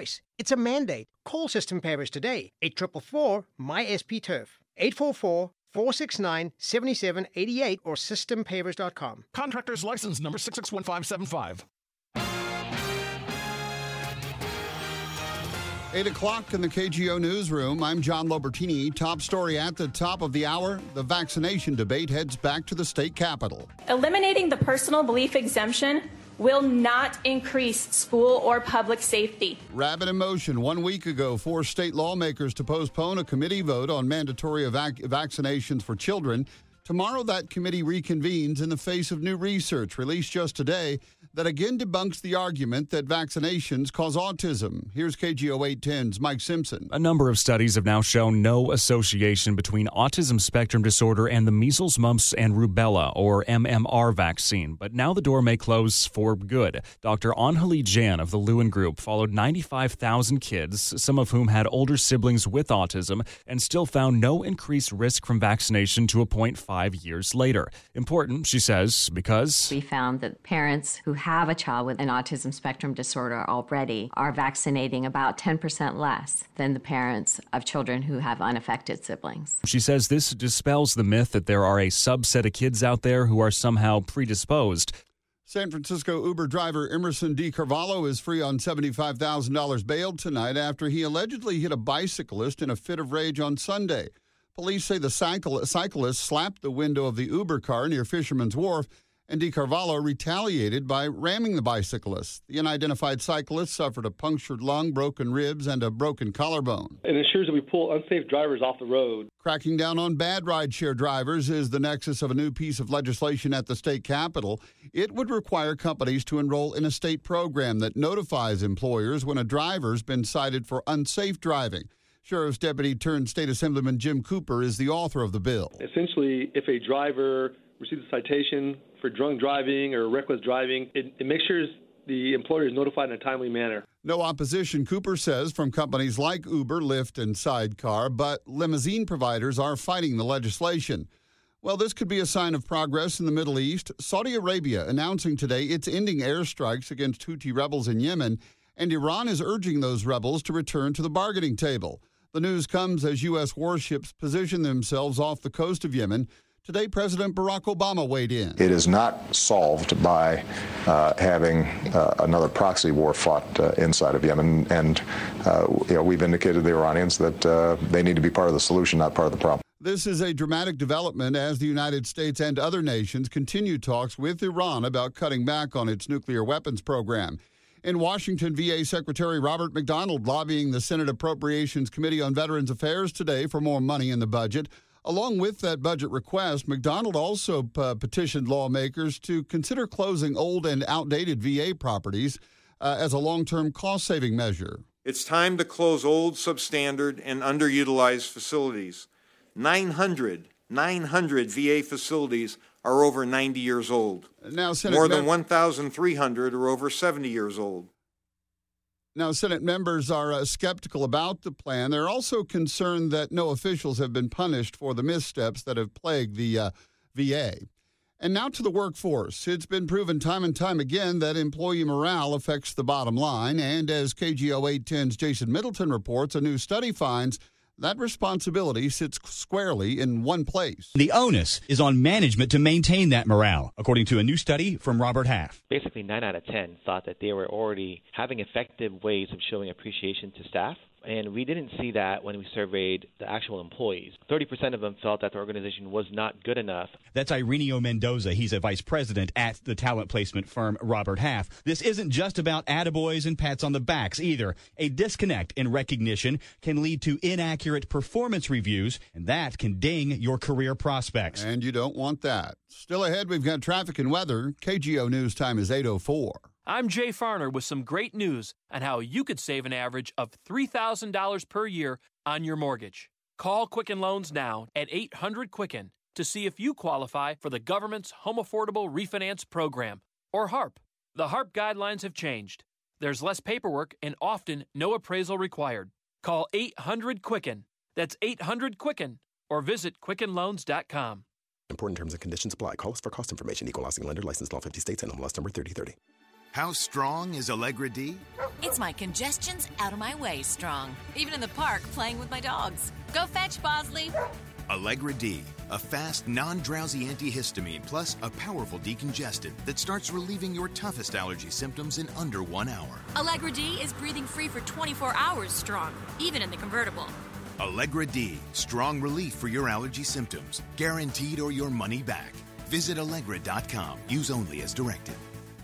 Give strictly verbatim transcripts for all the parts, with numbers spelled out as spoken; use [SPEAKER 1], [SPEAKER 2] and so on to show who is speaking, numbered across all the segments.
[SPEAKER 1] choice. It's a mandate. Call System Pavers today. eight four four four, M Y S P turf. eight four four, four six nine, seven seven eight eight or system pavers dot com.
[SPEAKER 2] Contractor's license number six six one five seven five.
[SPEAKER 3] eight o'clock in the K G O newsroom. I'm John Lobertini. Top story at the top of the hour. The vaccination debate heads back to the state capitol.
[SPEAKER 4] Eliminating the personal belief exemption will not increase school or public safety.
[SPEAKER 3] Rabid in motion one week ago forced state lawmakers to postpone a committee vote on mandatory vac- vaccinations for children. Tomorrow, that committee reconvenes in the face of new research released just today that again debunks the argument that vaccinations cause autism. Here's K G O eight ten's Mike Simpson.
[SPEAKER 5] A number of studies have now shown no association between autism spectrum disorder and the measles, mumps, and rubella, or M M R vaccine. But now the door may close for good. Doctor Anjali Jan of the Lewin Group followed ninety-five thousand kids, some of whom had older siblings with autism, and still found no increased risk from vaccination to a point five years later. Important, she says, because
[SPEAKER 6] we found that parents who have a child with an autism spectrum disorder already are vaccinating about ten percent less than the parents of children who have unaffected siblings.
[SPEAKER 5] She says this dispels the myth that there are a subset of kids out there who are somehow predisposed.
[SPEAKER 3] San Francisco Uber driver Emerson DiCarvalho is free on seventy-five thousand dollars bail tonight after he allegedly hit a bicyclist in a fit of rage on Sunday. Police say the cycle- cyclist slapped the window of the Uber car near Fisherman's Wharf, and DiCarvalho retaliated by ramming the bicyclist. The unidentified cyclist suffered a punctured lung, broken ribs, and a broken collarbone.
[SPEAKER 7] It ensures that we pull unsafe drivers off the road.
[SPEAKER 3] Cracking down on bad rideshare drivers is the nexus of a new piece of legislation at the state capitol. It would require companies to enroll in a state program that notifies employers when a driver's been cited for unsafe driving. Sheriff's Deputy turned State Assemblyman Jim Cooper is the author of the bill.
[SPEAKER 7] Essentially, if a driver receives a citation for drunk driving or reckless driving, it, it makes sure the employer is notified in a timely manner.
[SPEAKER 3] No opposition, Cooper says, from companies like Uber, Lyft, and Sidecar, but limousine providers are fighting the legislation. Well, this could be a sign of progress in the Middle East. Saudi Arabia announcing today it's ending airstrikes against Houthi rebels in Yemen, and Iran is urging those rebels to return to the bargaining table. The news comes as U S warships position themselves off the coast of Yemen. Today, President Barack Obama weighed in.
[SPEAKER 8] It is not solved by uh, having uh, another proxy war fought uh, inside of Yemen. And uh, you know, we've indicated to the Iranians that uh, they need to be part of the solution, not part of the problem.
[SPEAKER 3] This is a dramatic development as the United States and other nations continue talks with Iran about cutting back on its nuclear weapons program. In Washington, V A Secretary Robert McDonald lobbying the Senate Appropriations Committee on Veterans Affairs today for more money in the budget. Along with that budget request, McDonald also uh, petitioned lawmakers to consider closing old and outdated V A properties uh, as a long-term cost-saving measure.
[SPEAKER 9] It's time to close old, substandard, and underutilized facilities. nine hundred, nine hundred V A facilities are over ninety years old.
[SPEAKER 3] Now, Senate
[SPEAKER 9] More than
[SPEAKER 3] mem-
[SPEAKER 9] one thousand three hundred are over seventy years old.
[SPEAKER 3] Now, Senate members are uh, skeptical about the plan. They're also concerned that no officials have been punished for the missteps that have plagued the uh, V A. And now to the workforce. It's been proven time and time again that employee morale affects the bottom line. And as K G O eight ten's Jason Middleton reports, a new study finds that responsibility sits squarely in one place.
[SPEAKER 10] The onus is on management to maintain that morale, according to a new study from Robert Half.
[SPEAKER 11] Basically, nine out of ten thought that they were already having effective ways of showing appreciation to staff. And we didn't see that when we surveyed the actual employees. thirty percent of them felt that the organization was not good enough.
[SPEAKER 10] That's Ireneo Mendoza. He's a vice president at the talent placement firm Robert Half. This isn't just about attaboys and pats on the backs either. A disconnect in recognition can lead to inaccurate performance reviews, and that can ding your career prospects.
[SPEAKER 3] And you don't want that. Still ahead, we've got traffic and weather. K G O News time is eight oh four.
[SPEAKER 12] I'm Jay Farner with some great news on how you could save an average of three thousand dollars per year on your mortgage. Call Quicken Loans now at eight hundred Quicken to see if you qualify for the government's Home Affordable Refinance Program, or HARP. The HARP guidelines have changed. There's less paperwork and often no appraisal required. Call eight hundred Quicken. That's eight hundred Quicken, or visit quicken loans dot com.
[SPEAKER 13] Important terms and conditions apply. Call us for cost information. Equal housing lender. Licensed in all fifty states. And M L S number thirty thirty. How strong is Allegra D?
[SPEAKER 14] It's my congestion's out of my way strong. Even in the park playing with my dogs. Go fetch, Bosley.
[SPEAKER 13] Allegra D, a fast, non-drowsy antihistamine plus a powerful decongestant that starts relieving your toughest allergy symptoms in under one hour.
[SPEAKER 14] Allegra D is breathing free for twenty-four hours strong, even in the convertible.
[SPEAKER 13] Allegra D, strong relief for your allergy symptoms. Guaranteed or your money back. Visit Allegra dot com. Use only as directed.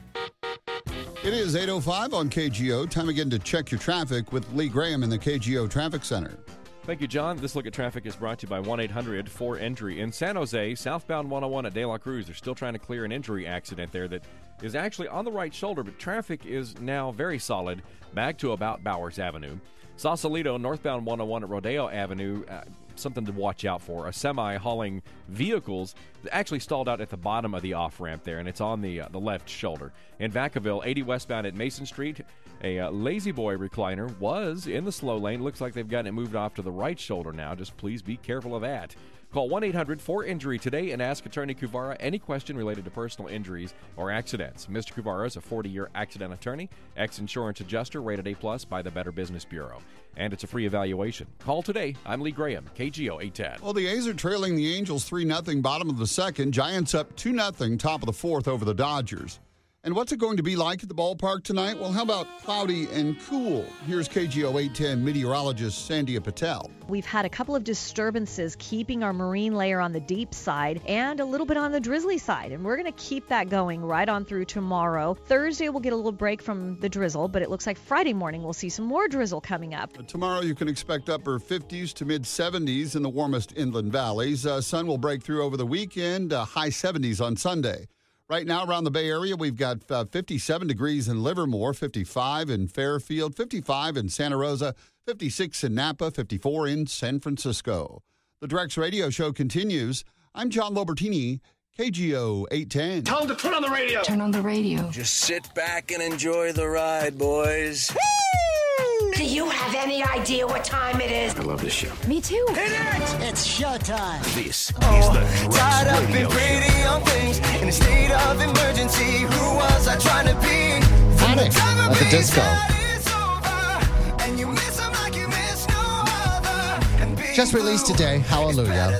[SPEAKER 3] It is eight oh five on K G O. Time again to check your traffic with Lee Graham in the K G O Traffic Center.
[SPEAKER 15] Thank you, John. This look at traffic is brought to you by one eight hundred four injury. In San Jose, southbound one oh one at De La Cruz, they're still trying to clear an injury accident there that is actually on the right shoulder, but traffic is now very solid back to about Bowers Avenue. Sausalito, northbound one oh one at Rodeo Avenue, uh, something to watch out for. A semi hauling vehicles actually stalled out at the bottom of the off-ramp there, and it's on the uh, the left shoulder. In Vacaville, eighty westbound at Mason Street, a uh, Lazy Boy recliner was in the slow lane. Looks like they've gotten it moved off to the right shoulder now. Just please be careful of that. Call one eight hundred four injury today and ask Attorney Kuvara any question related to personal injuries or accidents. Mister Kuvara is a forty-year accident attorney, ex-insurance adjuster, rated A plus by the Better Business Bureau. And it's a free evaluation. Call today. I'm Lee Graham, K G O eight ten.
[SPEAKER 3] Well, the A's are trailing the Angels three nothing, bottom of the second. Giants up two nothing, top of the fourth over the Dodgers. And what's it going to be like at the ballpark tonight? Well, how about cloudy and cool? Here's K G O eight ten meteorologist Sandhya Patel.
[SPEAKER 16] We've had a couple of disturbances keeping our marine layer on the deep side and a little bit on the drizzly side. And we're going to keep that going right on through tomorrow. Thursday, we'll get a little break from the drizzle, but it looks like Friday morning we'll see some more drizzle coming up.
[SPEAKER 3] Tomorrow, you can expect upper fifties to mid seventies in the warmest inland valleys. Uh, sun will break through over the weekend, uh, high seventies on Sunday. Right now, around the Bay Area, we've got uh, fifty-seven degrees in Livermore, fifty-five in Fairfield, fifty-five in Santa Rosa, fifty-six in Napa, fifty-four in San Francisco. The Drex Radio Show continues. I'm John Lobertini, K G O eight ten.
[SPEAKER 17] Tell them to turn on the radio.
[SPEAKER 18] Turn on the radio.
[SPEAKER 19] Just sit back and enjoy the ride, boys.
[SPEAKER 18] Woo! Do you have any idea what time it is?
[SPEAKER 19] I love this show.
[SPEAKER 18] Me too.
[SPEAKER 17] Hit it! It's showtime.
[SPEAKER 19] This
[SPEAKER 17] oh,
[SPEAKER 19] is the Drex
[SPEAKER 17] tied up
[SPEAKER 19] Radio
[SPEAKER 17] and pretty young things in a state of emergency. Who was I trying to be?
[SPEAKER 20] Panic at the disco. Just released today. Hallelujah.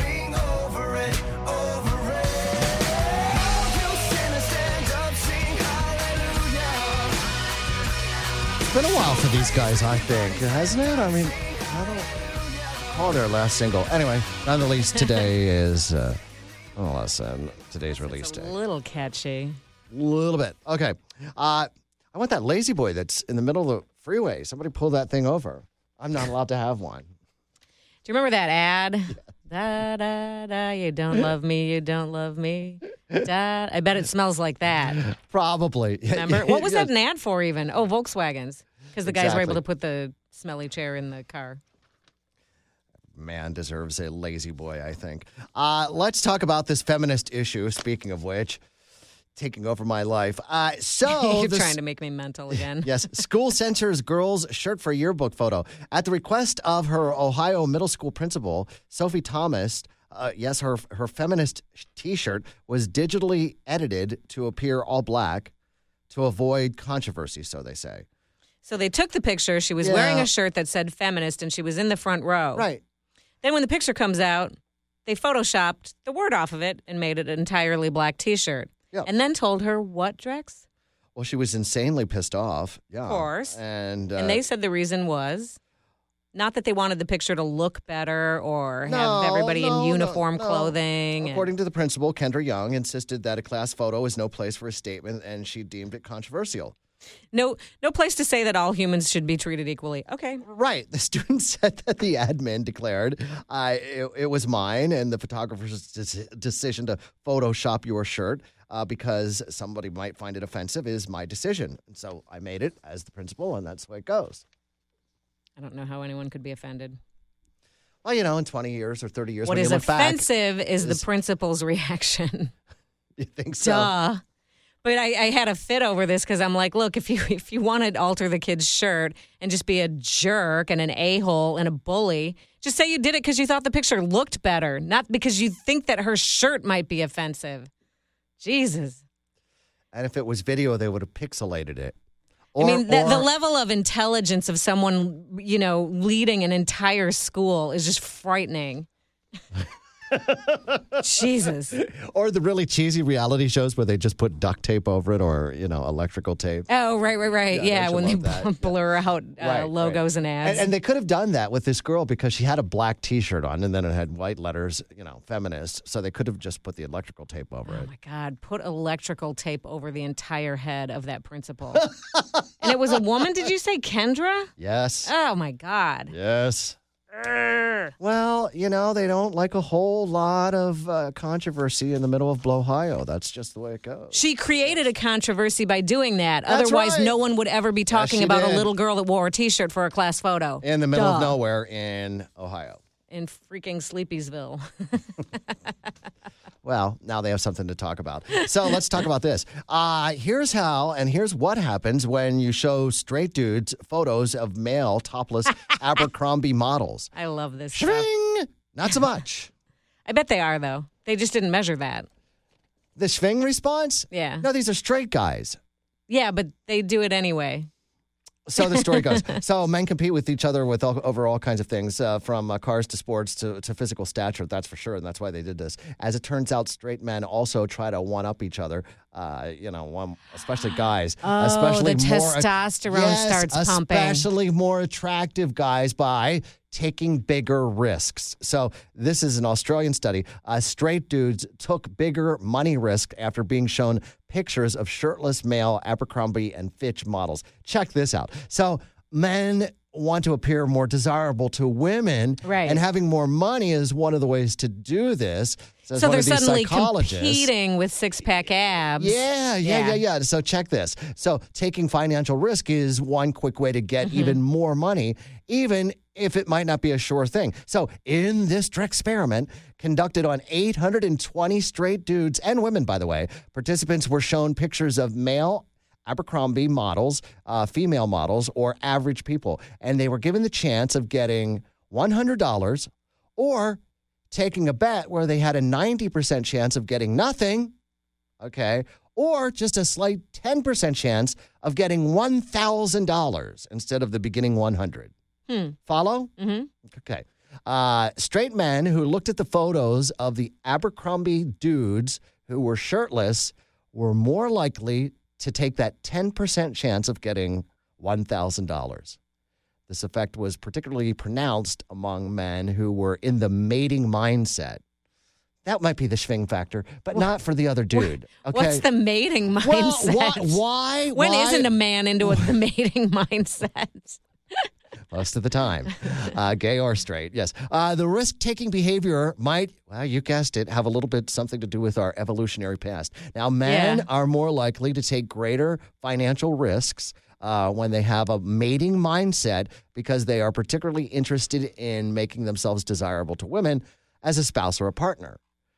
[SPEAKER 20] It's been a while for these guys, I think, hasn't it? I mean, I don't call their last single. Anyway, nonetheless, today is, uh, nonetheless, uh, today's release
[SPEAKER 21] it's a
[SPEAKER 20] day.
[SPEAKER 21] A little catchy.
[SPEAKER 20] A little bit. Okay. Uh, I want that Lazy Boy that's in the middle of the freeway. Somebody pull that thing over. I'm not allowed to have one.
[SPEAKER 21] Do you remember that ad? Yeah. Da, da, da, you don't love me, you don't love me. Da. I bet it smells like that.
[SPEAKER 20] Probably.
[SPEAKER 21] Remember? What was
[SPEAKER 20] yes.
[SPEAKER 21] that an ad for even? Oh, Volkswagens. Because the guys
[SPEAKER 20] exactly.
[SPEAKER 21] were able to put the smelly chair in the car.
[SPEAKER 20] Man deserves a Lazy Boy, I think. Uh, let's talk about this feminist issue, speaking of which, taking over my life. Uh, so
[SPEAKER 21] You're
[SPEAKER 20] this,
[SPEAKER 21] trying to make me mental again.
[SPEAKER 20] Yes. School censors girl's shirt for yearbook photo. At the request of her Ohio middle school principal, Sophie Thomas, uh, yes, her her feminist T-shirt was digitally edited to appear all black to avoid controversy, so they say.
[SPEAKER 21] So they took the picture. She was
[SPEAKER 20] Yeah.
[SPEAKER 21] wearing a shirt that said feminist, and she was in the front row.
[SPEAKER 20] Right.
[SPEAKER 21] Then when the picture comes out, they photoshopped the word off of it and made it an entirely black T-shirt.
[SPEAKER 20] Yep.
[SPEAKER 21] And then told her what, Drex?
[SPEAKER 20] Well, she was insanely pissed off. Yeah.
[SPEAKER 21] Of course.
[SPEAKER 20] And, uh,
[SPEAKER 21] and they said the reason was not that they wanted the picture to look better or
[SPEAKER 20] No,
[SPEAKER 21] have everybody
[SPEAKER 20] no,
[SPEAKER 21] in uniform
[SPEAKER 20] no, no.
[SPEAKER 21] clothing. and-
[SPEAKER 20] According to the principal, Kendra Young insisted that a class photo is no place for a statement, and she deemed it controversial.
[SPEAKER 21] No, no place to say that all humans should be treated equally. Okay.
[SPEAKER 20] Right. The student said that the admin declared uh, it, it was mine and the photographer's de- decision to Photoshop your shirt uh, because somebody might find it offensive is my decision. And so I made it as the principal, and that's the way it goes.
[SPEAKER 21] I don't know how anyone could be offended.
[SPEAKER 20] Well, you know, in twenty years or thirty years,
[SPEAKER 21] What
[SPEAKER 20] when
[SPEAKER 21] is
[SPEAKER 20] you look
[SPEAKER 21] offensive
[SPEAKER 20] back,
[SPEAKER 21] is,
[SPEAKER 20] is
[SPEAKER 21] the principal's reaction.
[SPEAKER 20] You think so?
[SPEAKER 21] Duh. But I, I had a fit over this because I'm like, look, if you if you want to alter the kid's shirt and just be a jerk and an a-hole and a bully, just say you did it because you thought the picture looked better, not because you think that her shirt might be offensive. Jesus.
[SPEAKER 20] And if it was video, they would have pixelated it.
[SPEAKER 21] Or, I mean, the, or, the level of intelligence of someone, you know, leading an entire school is just frightening. Jesus.
[SPEAKER 20] Or the really cheesy reality shows where they just put duct tape over it or, you know, electrical tape.
[SPEAKER 21] Oh, right, right, right. Yeah, yeah when they
[SPEAKER 20] that.
[SPEAKER 21] blur out uh,
[SPEAKER 20] right,
[SPEAKER 21] logos
[SPEAKER 20] right.
[SPEAKER 21] and ads.
[SPEAKER 20] And, and they could have done that with this girl because she had a black T-shirt on and then it had white letters, you know, feminist. So they could have just put the electrical tape over
[SPEAKER 21] oh
[SPEAKER 20] it.
[SPEAKER 21] Oh, my God. Put electrical tape over the entire head of that principal. And it was a woman, did you say, Kendra?
[SPEAKER 20] Yes.
[SPEAKER 21] Oh, my God.
[SPEAKER 20] Yes. Well, you know, they don't like a whole lot of uh, controversy in the middle of Ohio. That's just the way it goes.
[SPEAKER 21] She created a controversy by doing that.
[SPEAKER 20] That's
[SPEAKER 21] Otherwise,
[SPEAKER 20] right.
[SPEAKER 21] no one would ever be talking
[SPEAKER 20] yes,
[SPEAKER 21] about
[SPEAKER 20] did.
[SPEAKER 21] a little girl that wore a T-shirt for a class photo.
[SPEAKER 20] In the middle
[SPEAKER 21] Duh.
[SPEAKER 20] of nowhere in Ohio.
[SPEAKER 21] In freaking Sleepysville.
[SPEAKER 20] Well, now they have something to talk about. So let's talk about this. Uh, here's how and here's what happens when you show straight dudes photos of male topless Abercrombie models.
[SPEAKER 21] I love this
[SPEAKER 20] Shving!
[SPEAKER 21] stuff.
[SPEAKER 20] Not so much.
[SPEAKER 21] I bet they are, though. They just didn't measure that.
[SPEAKER 20] The Shving response?
[SPEAKER 21] Yeah.
[SPEAKER 20] No, these are straight guys.
[SPEAKER 21] Yeah, but they do it anyway.
[SPEAKER 20] So the story goes. So men compete with each other with all, over all kinds of things, uh, from uh, cars to sports to, to physical stature. That's for sure, and that's why they did this. As it turns out, straight men also try to one-up each other. Uh, you know, one, especially guys.
[SPEAKER 21] Oh,
[SPEAKER 20] especially
[SPEAKER 21] the
[SPEAKER 20] more,
[SPEAKER 21] testosterone
[SPEAKER 20] yes,
[SPEAKER 21] starts pumping.
[SPEAKER 20] Especially more attractive guys by taking bigger risks. So this is an Australian study. Uh, straight dudes took bigger money risk after being shown pictures of shirtless male Abercrombie and Fitch models. Check this out. So men want to appear more desirable to women,
[SPEAKER 21] right?
[SPEAKER 20] And having more money is one of the ways to do this.
[SPEAKER 21] So they're suddenly competing with six-pack abs.
[SPEAKER 20] Yeah, yeah, yeah, yeah, yeah. So check this. So taking financial risk is one quick way to get mm-hmm. even more money, even if it might not be a sure thing. So in this experiment conducted on eight hundred twenty straight dudes and women, by the way, participants were shown pictures of male Abercrombie models, uh, female models, or average people. And they were given the chance of getting one hundred dollars or taking a bet where they had a ninety percent chance of getting nothing, okay, or just a slight ten percent chance of getting one thousand dollars instead of the beginning one hundred.
[SPEAKER 21] Hmm.
[SPEAKER 20] Follow?
[SPEAKER 21] Mm-hmm.
[SPEAKER 20] Okay. Uh, straight men who looked at the photos of the Abercrombie dudes who were shirtless were more likely to take that ten percent chance of getting one thousand dollars. This effect was particularly pronounced among men who were in the mating mindset. That might be the Shving factor, but not for the other dude. Okay?
[SPEAKER 21] What's the mating mindset?
[SPEAKER 20] Well, why? Why?
[SPEAKER 21] When
[SPEAKER 20] why?
[SPEAKER 21] isn't a man into a, the mating mindset?
[SPEAKER 20] Most of the time, uh, gay or straight, yes. Uh, the risk-taking behavior might, well, you guessed it, have a little bit something to do with our evolutionary past. Now, men
[SPEAKER 21] Yeah.
[SPEAKER 20] are more likely to take greater financial risks uh, when they have a mating mindset because they are particularly interested in making themselves desirable to women as a spouse or a partner.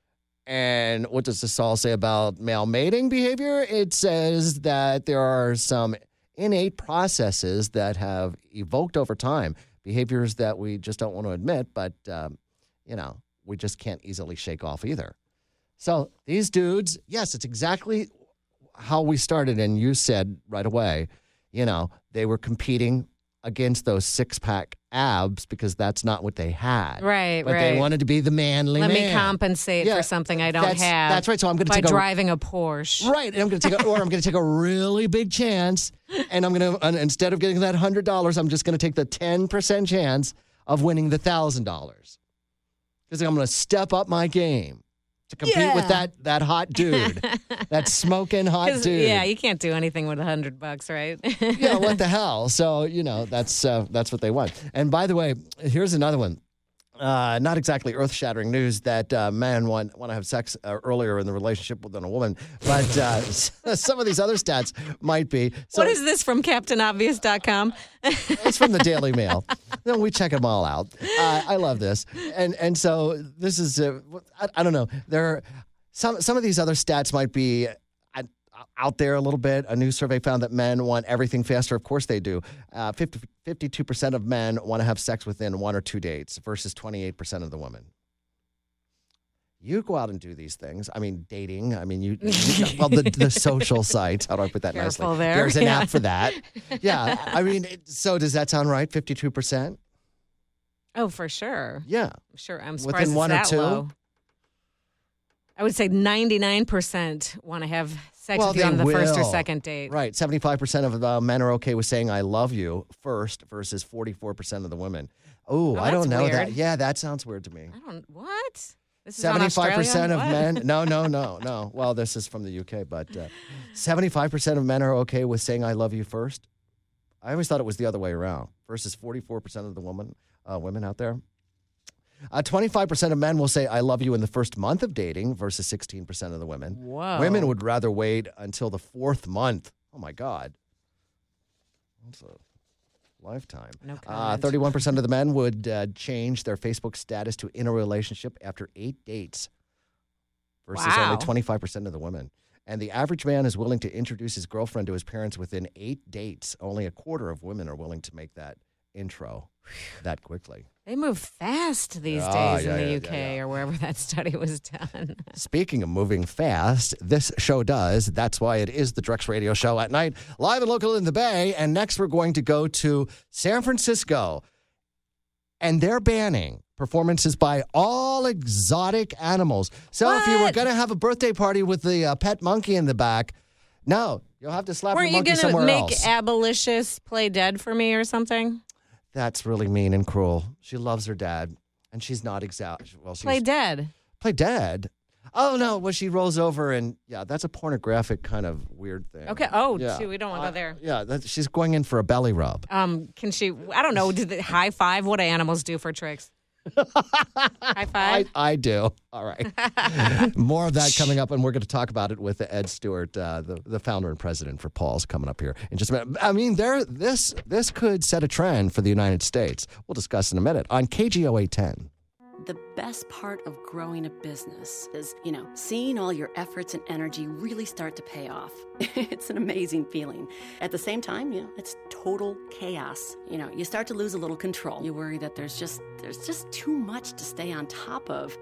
[SPEAKER 20] And what does this all say about male mating behavior? It says that there are some innate processes that have evoked over time, behaviors that we just don't want to admit, but, um, you know, we just can't easily shake off either. So these dudes, yes, it's exactly how we started. And you said right away, you know, they were competing against those six-pack abs because that's not what they had.
[SPEAKER 21] Right,
[SPEAKER 20] but
[SPEAKER 21] right.
[SPEAKER 20] they wanted to be the manly
[SPEAKER 21] Let
[SPEAKER 20] man.
[SPEAKER 21] me compensate
[SPEAKER 20] Yeah,
[SPEAKER 21] for something I don't
[SPEAKER 20] that's-
[SPEAKER 21] have.
[SPEAKER 20] that's right, so I'm gonna
[SPEAKER 21] by
[SPEAKER 20] take a-
[SPEAKER 21] driving a Porsche.
[SPEAKER 20] Right, and I'm going to take, a, or I'm going to take a really big chance, and I'm going to, and instead of getting that hundred dollars, I'm just going to take the ten percent chance of winning the thousand dollars, because I'm going to step up my game to compete
[SPEAKER 21] Yeah.
[SPEAKER 20] with that that hot dude, that smoking hot
[SPEAKER 21] 'Cause,
[SPEAKER 20] dude.
[SPEAKER 21] Yeah, you can't do anything with a hundred bucks, right?
[SPEAKER 20] Yeah, what the hell? So, you know, that's uh, that's what they want. And by the way, here's another one. Uh, not exactly earth-shattering news that uh, men want, want to have sex uh, earlier in the relationship than a woman, but uh, some of these other stats might be. So
[SPEAKER 21] what is this from Captain Obvious dot com?
[SPEAKER 20] It's from the Daily Mail. No, we check them all out. Uh, I love this, and and so this is uh, I, I don't know. There are some some of these other stats might be uh, out there a little bit. A new survey found that men want everything faster. Of course they do. Uh, fifty, fifty-two percent of men want to have sex within one or two dates versus twenty-eight percent of the women. You go out and do these things. I mean, dating. I mean, you, you well, the, the social sites. How do I put that
[SPEAKER 21] Careful
[SPEAKER 20] nicely?
[SPEAKER 21] there.
[SPEAKER 20] There's an
[SPEAKER 21] Yeah.
[SPEAKER 20] app for that. Yeah. I mean, it- so does that sound right? fifty-two percent?
[SPEAKER 21] Oh, for sure.
[SPEAKER 20] Yeah.
[SPEAKER 21] Sure. I'm
[SPEAKER 20] Within
[SPEAKER 21] surprised it's
[SPEAKER 20] one or
[SPEAKER 21] that
[SPEAKER 20] two?
[SPEAKER 21] low. I would say ninety-nine percent want to have sex
[SPEAKER 20] Well,
[SPEAKER 21] with you
[SPEAKER 20] they
[SPEAKER 21] on the first or
[SPEAKER 20] will.
[SPEAKER 21] second date.
[SPEAKER 20] Right. seventy-five percent of uh, men are okay with saying I love you first versus forty-four percent of the women. Ooh,
[SPEAKER 21] Oh,
[SPEAKER 20] I don't
[SPEAKER 21] that's
[SPEAKER 20] know that.
[SPEAKER 21] weird.
[SPEAKER 20] Yeah, that sounds weird to me.
[SPEAKER 21] I don't. What? This is on
[SPEAKER 20] seventy-five percent of
[SPEAKER 21] Australia?
[SPEAKER 20] men.
[SPEAKER 21] What?
[SPEAKER 20] No, no, no, no. Well, this is from the U K, but uh, seventy-five percent of men are okay with saying I love you first. I always thought it was the other way around versus forty-four percent of the woman, uh, women out there. Uh, twenty-five percent of men will say I love you in the first month of dating versus sixteen percent of the women.
[SPEAKER 21] Whoa.
[SPEAKER 20] Women would rather wait until the fourth month. Oh, my God. That's a lifetime.
[SPEAKER 21] No
[SPEAKER 20] Uh,
[SPEAKER 21] comment.
[SPEAKER 20] thirty-one percent of the men would uh, change their Facebook status to in a relationship after eight dates versus
[SPEAKER 21] Wow.
[SPEAKER 20] only twenty-five percent of the women. And the average man is willing to introduce his girlfriend to his parents within eight dates. Only a quarter of women are willing to make that intro that quickly.
[SPEAKER 21] They move fast these
[SPEAKER 20] Ah,
[SPEAKER 21] days
[SPEAKER 20] yeah,
[SPEAKER 21] in the
[SPEAKER 20] yeah,
[SPEAKER 21] U K
[SPEAKER 20] yeah,
[SPEAKER 21] or wherever that study was done.
[SPEAKER 20] Speaking of moving fast, this show does. That's why it is the Drex Radio Show at night, live and local in the Bay. And next, we're going to go to San Francisco, and they're banning performances by all exotic animals. So if you were
[SPEAKER 21] What?
[SPEAKER 20] going to have a birthday party with the uh, pet monkey in the back, no, you'll have to slap
[SPEAKER 21] Weren't
[SPEAKER 20] the
[SPEAKER 21] you
[SPEAKER 20] monkey
[SPEAKER 21] going to
[SPEAKER 20] somewhere
[SPEAKER 21] make
[SPEAKER 20] else.
[SPEAKER 21] Abolitious play dead for me or something?
[SPEAKER 20] That's really mean and cruel. She loves her dad, and she's not exact. Well, she's
[SPEAKER 21] Play dead.
[SPEAKER 20] Play dead. Oh no! Well, she rolls over, and yeah, that's a pornographic kind of weird thing.
[SPEAKER 21] Okay. Oh,
[SPEAKER 20] Yeah.
[SPEAKER 21] shoot, we don't want to go there.
[SPEAKER 20] Yeah, that, she's going in for a belly rub.
[SPEAKER 21] Um, can she? I don't know. Did the high five? What do animals do for tricks? High five.
[SPEAKER 20] I, I do. All right. More of that coming up, and we're going to talk about it with Ed Stewart, uh, the the founder and president for Paul's, coming up here in just a minute. I mean, there this this could set a trend for the United States. We'll discuss in a minute on K G O eight ten.
[SPEAKER 1] The best part of growing a business is, you know, seeing all your efforts and energy really start to pay off. It's an amazing feeling. At the same time, you know, it's total chaos. You know, you start to lose a little control. You worry that there's just there's just too much to stay on top of.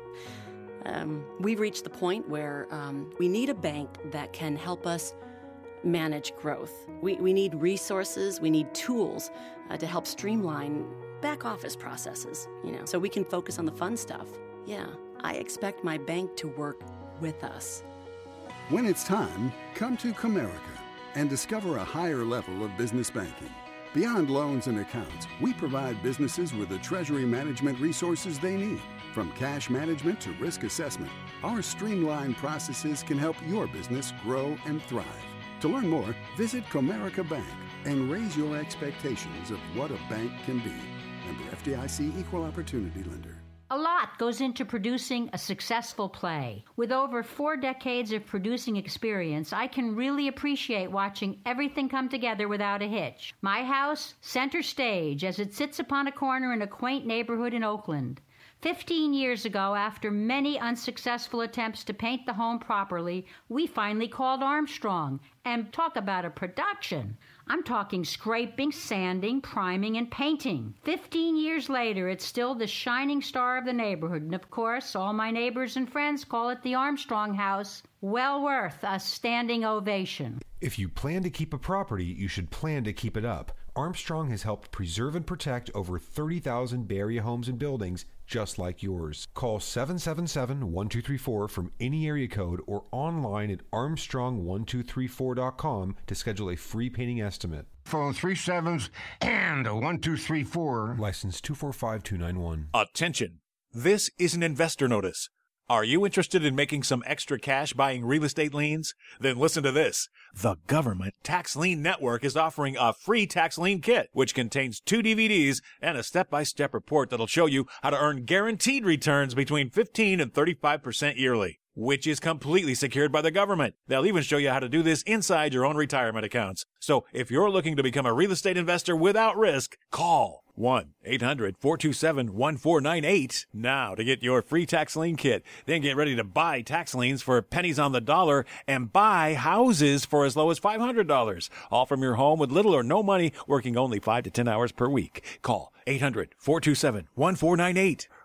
[SPEAKER 1] Um, we've reached the point where um, we need a bank that can help us manage growth. We, we need resources, we need tools uh, to help streamline back office processes, you know, so we can focus on the fun stuff. Yeah, I expect my bank to work with us.
[SPEAKER 22] When it's time, come to Comerica and discover a higher level of business banking. Beyond loans and accounts, we provide businesses with the treasury management resources they need. From cash management to risk assessment, our streamlined processes can help your business grow and thrive. To learn more, visit Comerica Bank and raise your expectations of what a bank can be. Member F D I C Equal Opportunity Lender.
[SPEAKER 23] A lot goes into producing a successful play. With over four decades of producing experience, I can really appreciate watching everything come together without a hitch. My house, center stage, as it sits upon a corner in a quaint neighborhood in Oakland. Fifteen years ago, after many unsuccessful attempts to paint the home properly, we finally called Armstrong. And talk about a production. I'm talking scraping, sanding, priming, and painting. Fifteen years later, it's still the shining star of the neighborhood. And of course, all my neighbors and friends call it the Armstrong House. Well worth a standing ovation.
[SPEAKER 24] If you plan to keep a property, you should plan to keep it up. Armstrong has helped preserve and protect over thirty thousand Bay Area homes and buildings just like yours. Call seven seven seven, one two three four from any area code or online at armstrong one two three four dot com to schedule a free painting estimate.
[SPEAKER 25] Phone three sevens and a one two three four.
[SPEAKER 24] License two four five two nine one.
[SPEAKER 26] Attention! This is an investor notice. Are you interested in making some extra cash buying real estate liens? Then listen to this. The Government Tax Lien Network is offering a free tax lien kit, which contains two D V Ds and a step-by-step report that'll show you how to earn guaranteed returns between fifteen and thirty-five percent yearly, which is completely secured by the government. They'll even show you how to do this inside your own retirement accounts. So if you're looking to become a real estate investor without risk, call one eight hundred, four two seven, one four nine eight now to get your free tax lien kit. Then get ready to buy tax liens for pennies on the dollar and buy houses for as low as five hundred dollars. All from your home with little or no money, working only five to ten hours per week. Call eight hundred, four two seven, one four nine eight.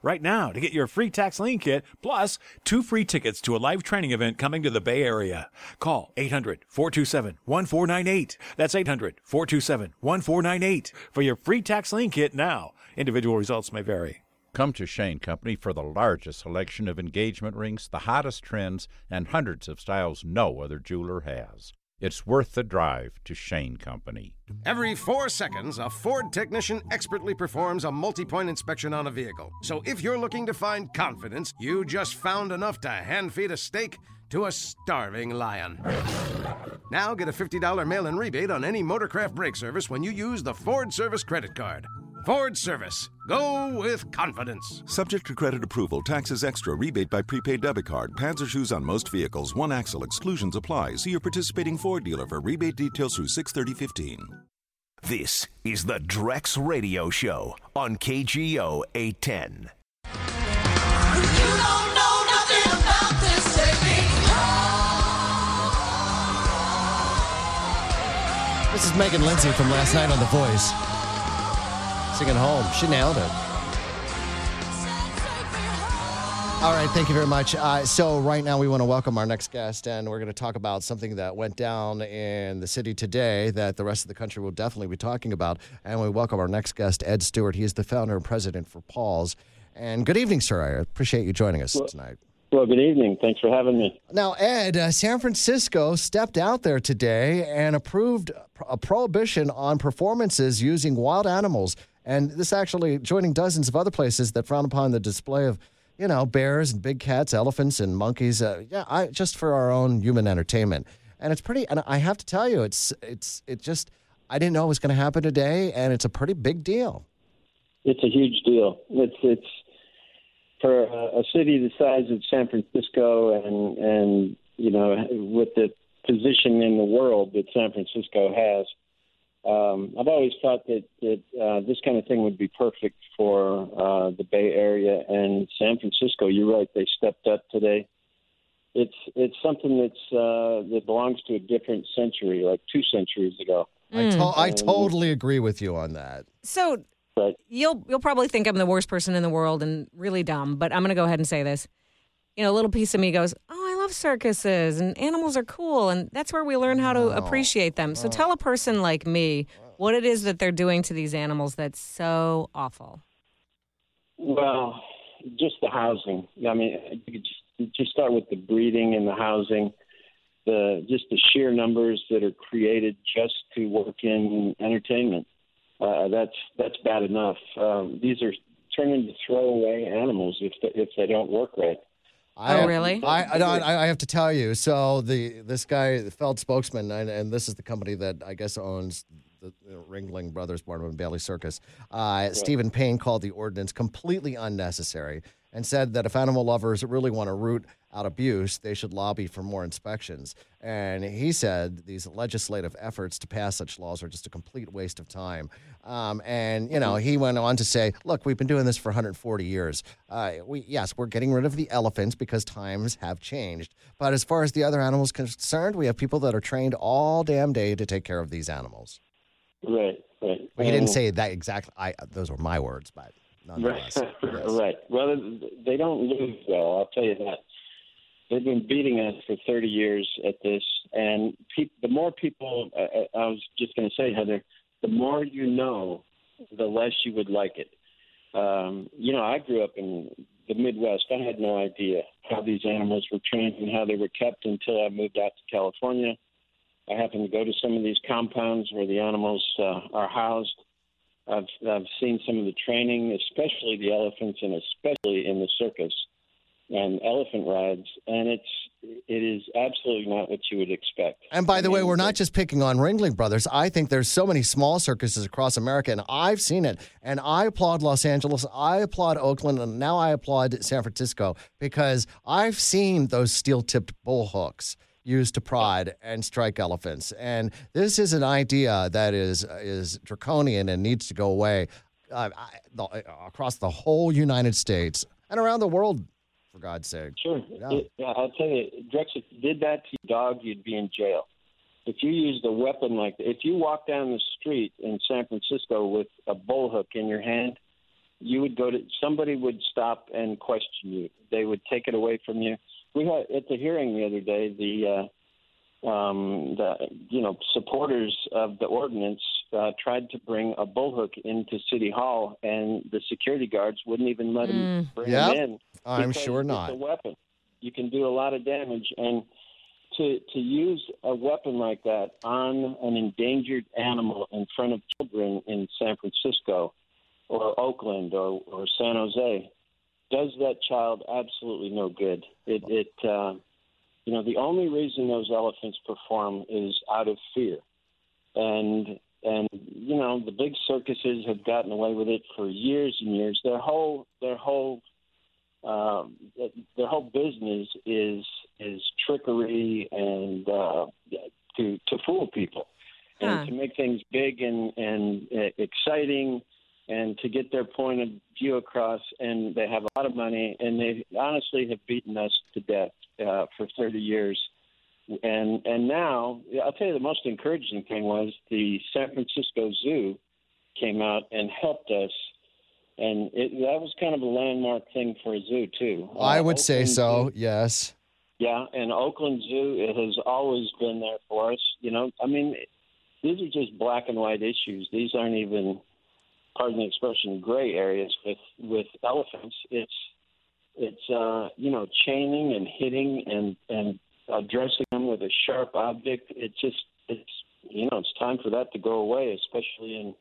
[SPEAKER 26] right now to get your free tax lien kit plus two free tickets to a live training event coming to the Bay Area. Call eight hundred, four two seven, one four nine eight. That's eight hundred, four two seven, one four nine eight for your free tax lien kit now. Individual results may vary.
[SPEAKER 2] Come to Shane Company for the largest selection of engagement rings, the hottest trends, and hundreds of styles no other jeweler has. It's worth the drive to Shane Company.
[SPEAKER 4] Every four seconds, a Ford technician expertly performs a multi-point inspection on a vehicle. So if you're looking to find confidence, you just found enough to hand-feed a steak to a starving lion. Now get a fifty dollars mail-in rebate on any Motorcraft brake service when you use the Ford Service credit card. Ford Service. Go with confidence.
[SPEAKER 5] Subject to credit approval. Taxes extra. Rebate by prepaid debit card. Pads or shoes on most vehicles. One axle. Exclusions apply. See your participating Ford dealer for rebate details through six thirty fifteen.
[SPEAKER 6] This is the Drex Radio Show on K G O eight ten.
[SPEAKER 20] This is Megan Lindsay from last night on The Voice. Singing Home. She nailed it. All right, thank you very much. Uh, so right now we want to welcome our next guest, and we're going to talk about something that went down in the city today that the rest of the country will definitely be talking about. And we welcome our next guest, Ed Stewart. He is the founder and president for Paul's. And good evening, sir. I appreciate you joining us well, tonight.
[SPEAKER 7] Well, good evening. Thanks for having me.
[SPEAKER 20] Now, Ed, uh, San Francisco stepped out there today and approved a prohibition on performances using wild animals. And this actually joining dozens of other places that frown upon the display of, you know, bears and big cats, elephants and monkeys. Uh, yeah, I, just for our own human entertainment. And it's pretty. And I have to tell you, it's it's it just I didn't know it was going to happen today, and it's a pretty big deal.
[SPEAKER 7] It's a huge deal. It's it's for a, a city the size of San Francisco, and and you know, with the position in the world that San Francisco has. Um, I've always thought that, that uh, this kind of thing would be perfect for uh, the Bay Area and San Francisco. You're right; they stepped up today. It's it's something that's uh, that belongs to a different century, like two centuries ago.
[SPEAKER 20] I, to- I totally agree with you on that.
[SPEAKER 21] So
[SPEAKER 7] right.
[SPEAKER 21] you'll you'll probably think I'm the worst person in the world and really dumb, but I'm going to go ahead and say this. You know, a little piece of me goes, "Oh, I love circuses and animals are cool, and that's where we learn how to oh. appreciate them." So oh. tell a person like me what it is that they're doing to these animals that's so awful.
[SPEAKER 7] Well, just the housing. I mean, you could just, just start with the breeding and the housing, the just the sheer numbers that are created just to work in entertainment. Uh, that's that's bad enough. Um, these are turned into throwaway animals if they, if they don't work right.
[SPEAKER 20] I,
[SPEAKER 21] oh, really?
[SPEAKER 20] I, I I have to tell you. So the this guy, the Feld spokesman, and, and this is the company that I guess owns the, the Ringling Brothers Barnum and Bailey Circus. Uh, yeah. Stephen Payne called the ordinance completely unnecessary and said that if animal lovers really want to root out abuse, they should lobby for more inspections. And he said these legislative efforts to pass such laws are just a complete waste of time. Um, and, you know, he went on to say, look, we've been doing this for one hundred forty years. Uh, we Yes, we're getting rid of the elephants because times have changed. But as far as the other animals concerned, we have people that are trained all damn day to take care of these animals.
[SPEAKER 7] Right, right.
[SPEAKER 20] Well, he didn't say that exactly. I, those were my words, but nonetheless.
[SPEAKER 7] Right,
[SPEAKER 20] yes.
[SPEAKER 7] Right. Well, they don't lose well, I'll tell you that. They've been beating us for thirty years at this, and pe- the more people, uh, I was just going to say, Heather, the more you know, the less you would like it. Um, you know, I grew up in the Midwest. I had no idea how these animals were trained and how they were kept until I moved out to California. I happened to go to some of these compounds where the animals uh, are housed. I've, I've seen some of the training, especially the elephants and especially in the circus and elephant rides, and it's it is absolutely not what you would expect.
[SPEAKER 20] And by the I mean, way, we're not just picking on Ringling Brothers. I think there's so many small circuses across America, and I've seen it. And I applaud Los Angeles, I applaud Oakland, and now I applaud San Francisco because I've seen those steel-tipped bull hooks used to prod and strike elephants. And this is an idea that is is draconian and needs to go away uh, I, across the whole United States and around the world. For God's sake.
[SPEAKER 7] Sure.
[SPEAKER 20] Yeah.
[SPEAKER 7] It, I'll tell you, Drex, if you did that to your dog, you'd be in jail. If you used a weapon like that, if you walk down the street in San Francisco with a bullhook in your hand, you would go to somebody would stop and question you. They would take it away from you. We had at the hearing the other day the. Uh, Um, the you know supporters of the ordinance uh, tried to bring a bullhook into City Hall, and the security guards wouldn't even let them
[SPEAKER 20] Mm.
[SPEAKER 7] bring
[SPEAKER 20] Yep.
[SPEAKER 7] them in.
[SPEAKER 20] I'm
[SPEAKER 7] because
[SPEAKER 20] sure
[SPEAKER 7] it's
[SPEAKER 20] not.
[SPEAKER 7] a weapon. You can do a lot of damage, and to to use a weapon like that on an endangered animal in front of children in San Francisco, or Oakland, or, or San Jose, does that child absolutely no good. It it. Uh, You know, the only reason those elephants perform is out of fear. And, and you know, the big circuses have gotten away with it for years and years. Their whole their whole um, their whole business is is trickery and uh, to to fool people and
[SPEAKER 21] Huh.
[SPEAKER 7] to make things big and, and uh, exciting and to get their point of view across. And they have a lot of money, and they honestly have beaten us to death uh, for thirty years. And and now, I'll tell you, the most encouraging thing was the San Francisco Zoo came out and helped us. And it, that was kind of a landmark thing for a zoo, too.
[SPEAKER 20] I
[SPEAKER 7] Uh,
[SPEAKER 20] would say
[SPEAKER 7] Oakland
[SPEAKER 20] so,
[SPEAKER 7] Zoo-
[SPEAKER 20] yes.
[SPEAKER 7] Yeah, and Oakland Zoo, it has always been there for us. You know, I mean, these are just black and white issues. These aren't even, pardon the expression, gray areas with, with elephants. It's, it's uh, you know, chaining and hitting and, and addressing them with a sharp object. It's just, it's, you know, it's time for that to go away, especially in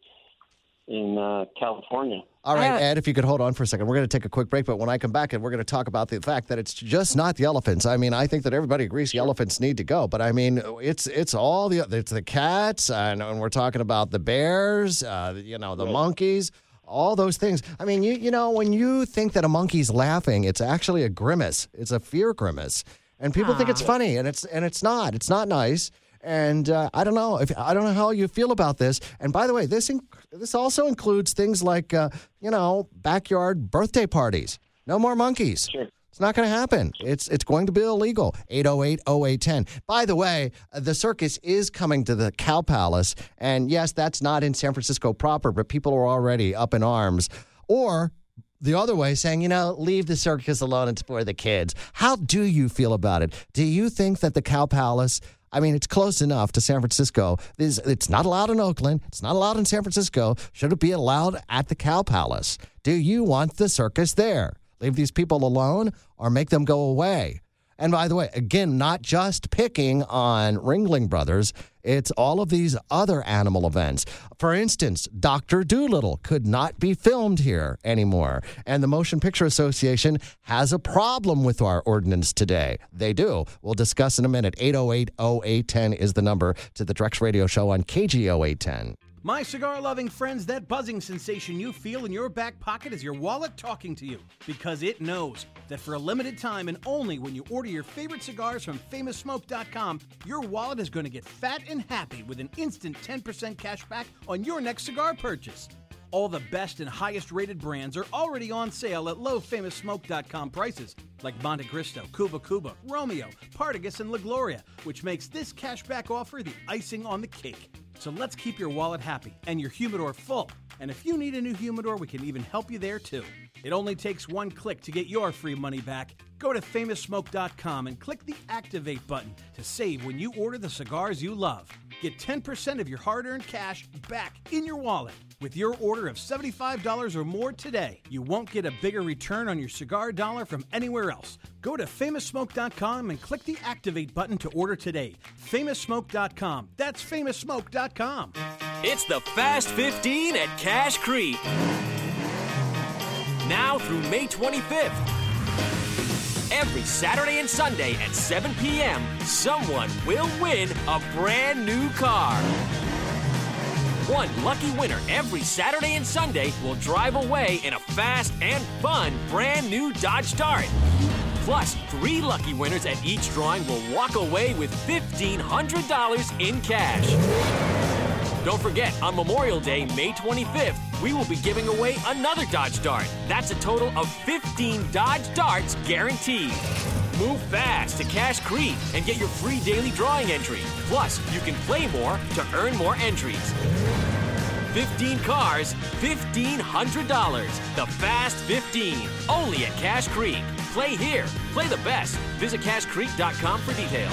[SPEAKER 7] in uh, California.
[SPEAKER 20] All right, Ed, if you could hold on for a second. We're going to take a quick break, but when I come back, and we're going to talk about the fact that it's just not the elephants. I mean, I think that everybody agrees the elephants need to go, but I mean, it's it's all the it's the cats, and, and we're talking about the bears, uh, you know, the monkeys, all those things. I mean, you you know, when you think that a monkey's laughing, it's actually a grimace. It's a fear grimace, and people think it's funny, and it's and it's not. It's not nice. And uh, I don't know if I don't know how you feel about this. And by the way, this inc- this also includes things like uh, you know backyard birthday parties. No more monkeys.
[SPEAKER 7] Sure.
[SPEAKER 20] It's not going to happen. It's it's going to be illegal. eight oh eight oh eight one oh. By the way, uh, the circus is coming to the Cow Palace, and yes, that's not in San Francisco proper, but people are already up in arms. Or the other way, saying, you know, leave the circus alone. It's for the kids. How do you feel about it? Do you think that the Cow Palace? I mean, it's close enough to San Francisco. It's, it's not allowed in Oakland. It's not allowed in San Francisco. Should it be allowed at the Cow Palace? Do you want the circus there? Leave these people alone or make them go away? And by the way, again, not just picking on Ringling Brothers. It's all of these other animal events. For instance, Doctor Dolittle could not be filmed here anymore. And the Motion Picture Association has a problem with our ordinance today. They do. We'll discuss in a minute. eight oh eight oh eight one oh is the number to the Drex Radio Show on K G O eight ten.
[SPEAKER 8] My cigar-loving friends, that buzzing sensation you feel in your back pocket is your wallet talking to you, because it knows that for a limited time and only when you order your favorite cigars from famous smoke dot com, your wallet is going to get fat and happy with an instant ten percent cash back on your next cigar purchase. All the best and highest rated brands are already on sale at low famous smoke dot com prices, like Monte Cristo, Cuba Cuba, Romeo, Partagas, and La Gloria, which makes this cashback offer the icing on the cake. So let's keep your wallet happy and your humidor full. And if you need a new humidor, we can even help you there too. It only takes one click to get your free money back. Go to famous smoke dot com and click the Activate button to save when you order the cigars you love. Get ten percent of your hard-earned cash back in your wallet with your order of seventy-five dollars or more today. You won't get a bigger return on your cigar dollar from anywhere else. Go to famous smoke dot com and click the Activate button to order today. famous smoke dot com. That's famous smoke dot com.
[SPEAKER 9] It's the Fast fifteen at Cache Creek. Now through May twenty-fifth. Every Saturday and Sunday at seven p.m., someone will win a brand new car. One lucky winner every Saturday and Sunday will drive away in a fast and fun brand new Dodge Dart. Plus, three lucky winners at each drawing will walk away with fifteen hundred dollars in cash. Don't forget, on Memorial Day, May twenty-fifth, we will be giving away another Dodge Dart. That's a total of fifteen Dodge Darts guaranteed. Move fast to Cache Creek and get your free daily drawing entry. Plus, you can play more to earn more entries. fifteen cars, fifteen hundred dollars. The Fast fifteen, only at Cache Creek. Play here. Play the best. Visit cache creek dot com for details.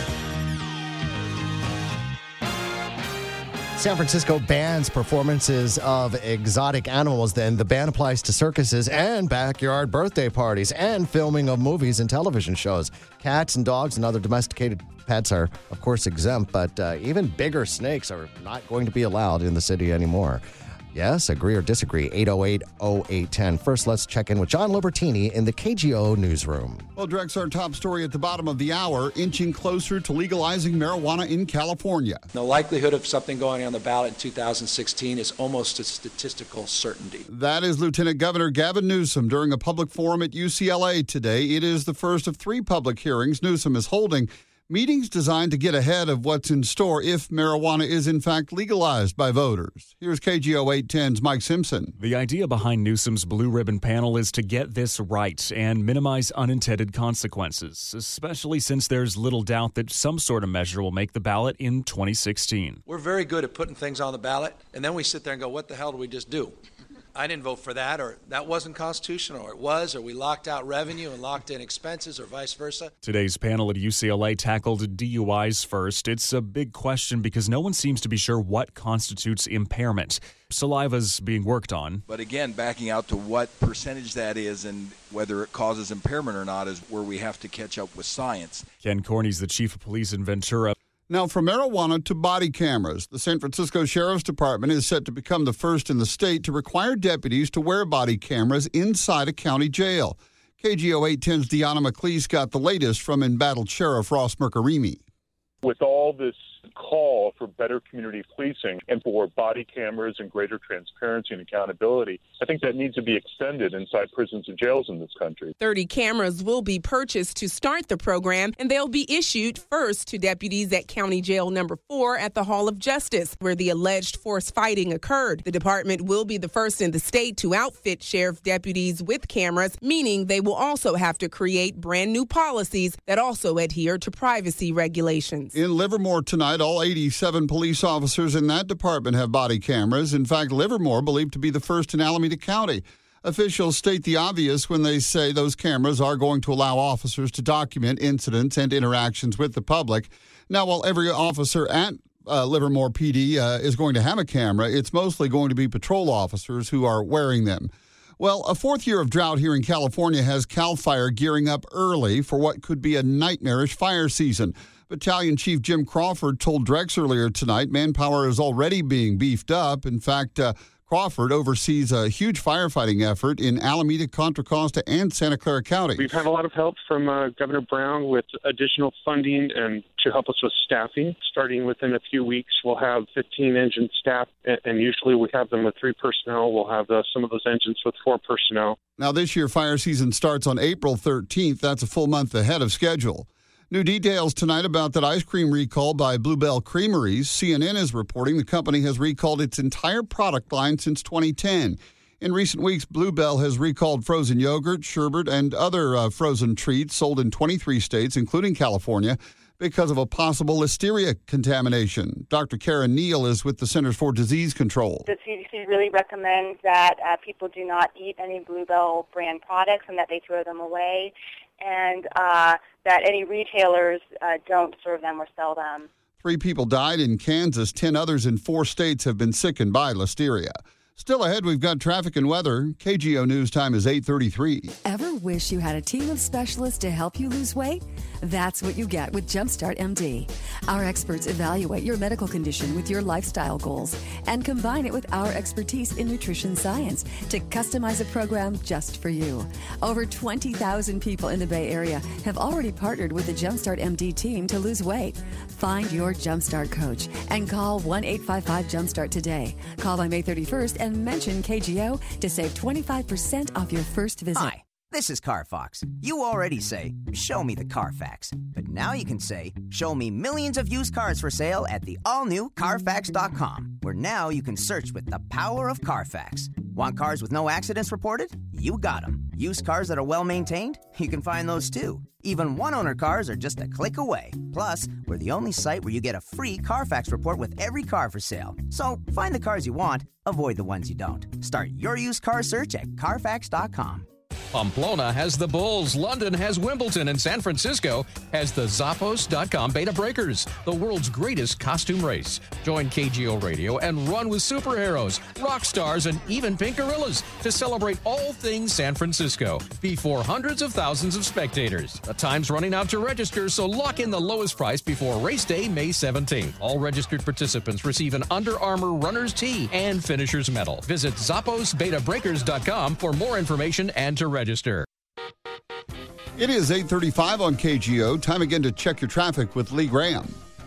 [SPEAKER 20] San Francisco bans performances of exotic animals. Then the ban applies to circuses and backyard birthday parties and filming of movies and television shows. Cats and dogs and other domesticated pets are, of course, exempt, but uh, even bigger snakes are not going to be allowed in the city anymore. Yes, agree or disagree? eight oh eight, oh eight one oh. First, let's check in with John Libertini in the K G O newsroom.
[SPEAKER 3] Well, Drex, our top story at the bottom of the hour, inching closer to legalizing marijuana in California.
[SPEAKER 10] The likelihood of something going on the ballot in two thousand sixteen is almost a statistical certainty.
[SPEAKER 3] That is Lieutenant Governor Gavin Newsom during a public forum at U C L A today. It is the first of three public hearings Newsom is holding. Meetings designed to get ahead of what's in store if marijuana is in fact legalized by voters. Here's K G O eight ten's Mike Simpson.
[SPEAKER 11] The idea behind Newsom's Blue Ribbon panel is to get this right and minimize unintended consequences, especially since there's little doubt that some sort of measure will make the ballot in twenty sixteen.
[SPEAKER 10] We're very good at putting things on the ballot, and then we sit there and go, what the hell did we just do? I didn't vote for that, or that wasn't constitutional, or it was, or we locked out revenue and locked in expenses, or vice versa.
[SPEAKER 11] Today's panel at U C L A tackled D U Is first. It's a big question because no one seems to be sure what constitutes impairment. Saliva's being worked on.
[SPEAKER 12] But again, backing out to what percentage that is and whether it causes impairment or not is where we have to catch up with science.
[SPEAKER 11] Ken Corney's the chief of police in Ventura.
[SPEAKER 3] Now, from marijuana to body cameras, the San Francisco Sheriff's Department is set to become the first in the state to require deputies to wear body cameras inside a county jail. K G O eight ten's Deanna McLeese got the latest from embattled Sheriff Ross Mercarimi.
[SPEAKER 13] With all this call for better community policing and for body cameras and greater transparency and accountability, I think that needs to be extended inside prisons and jails in this country.
[SPEAKER 14] thirty cameras will be purchased to start the program, and they'll be issued first to deputies at County Jail Number four at the Hall of Justice, where the alleged force fighting occurred. The department will be the first in the state to outfit sheriff deputies with cameras, meaning they will also have to create brand new policies that also adhere to privacy regulations.
[SPEAKER 3] In Livermore tonight, all eighty-seven police officers in that department have body cameras. In fact, Livermore believed to be the first in Alameda County. Officials state the obvious when they say those cameras are going to allow officers to document incidents and interactions with the public. Now, while every officer at uh, Livermore P D uh, is going to have a camera, it's mostly going to be patrol officers who are wearing them. Well, a fourth year of drought here in California has CAL FIRE gearing up early for what could be a nightmarish fire season. Battalion Chief Jim Crawford told Drex earlier tonight manpower is already being beefed up. In fact, uh, Crawford oversees a huge firefighting effort in Alameda, Contra Costa, and Santa Clara County.
[SPEAKER 15] We've had a lot of help from uh, Governor Brown with additional funding and to help us with staffing. Starting within a few weeks, we'll have fifteen engine staff, and usually we have them with three personnel. We'll have uh, some of those engines with four personnel.
[SPEAKER 3] Now, this year, fire season starts on April thirteenth. That's a full month ahead of schedule. New details tonight about that ice cream recall by Bluebell Creameries. C N N is reporting the company has recalled its entire product line since twenty ten. In recent weeks, Bluebell has recalled frozen yogurt, sherbet, and other uh, frozen treats sold in twenty-three states, including California, because of a possible listeria contamination. Doctor Karen Neal is with the Centers for Disease Control.
[SPEAKER 27] The C D C really recommends that uh, people do not eat any Bluebell brand products and that they throw them away, and uh, that any retailers uh, don't serve them or sell them.
[SPEAKER 3] Three people died in Kansas. Ten others in four states have been sickened by listeria. Still ahead, we've got traffic and weather. K G O News time is eight thirty-three.
[SPEAKER 28] Ever wish you had a team of specialists to help you lose weight? That's what you get with Jumpstart M D. Our experts evaluate your medical condition with your lifestyle goals and combine it with our expertise in nutrition science to customize a program just for you. Over twenty thousand people in the Bay Area have already partnered with the Jumpstart M D team to lose weight. Find your Jumpstart coach and call one eight five five Jumpstart today. Call by May thirty-first and mention K G O to save twenty-five percent off your first visit.
[SPEAKER 29] Hi, this is CarFox. You already say, show me the Carfax. But now you can say, show me millions of used cars for sale at the all-new Carfax dot com, where now you can search with the power of Carfax. Want cars with no accidents reported? You got them. Used cars that are well maintained? You can find those too. Even one-owner cars are just a click away. Plus, we're the only site where you get a free Carfax report with every car for sale. So find the cars you want, avoid the ones you don't. Start your used car search at Carfax dot com.
[SPEAKER 1] Pamplona has the Bulls, London has Wimbledon, and San Francisco has the Zappos dot com Beta Breakers, the world's greatest costume race. Join K G O Radio and run with superheroes, rock stars, and even pink gorillas to celebrate all things San Francisco before hundreds of thousands of spectators. The time's running out to register, so lock in the lowest price before race day, May seventeenth. All registered participants receive an Under Armour runner's tee and finisher's medal. Visit Zappos Beta Breakers dot com for more information and to register. Register.
[SPEAKER 3] It is eight thirty-five on K G O. Time again to check your traffic with Lee Graham.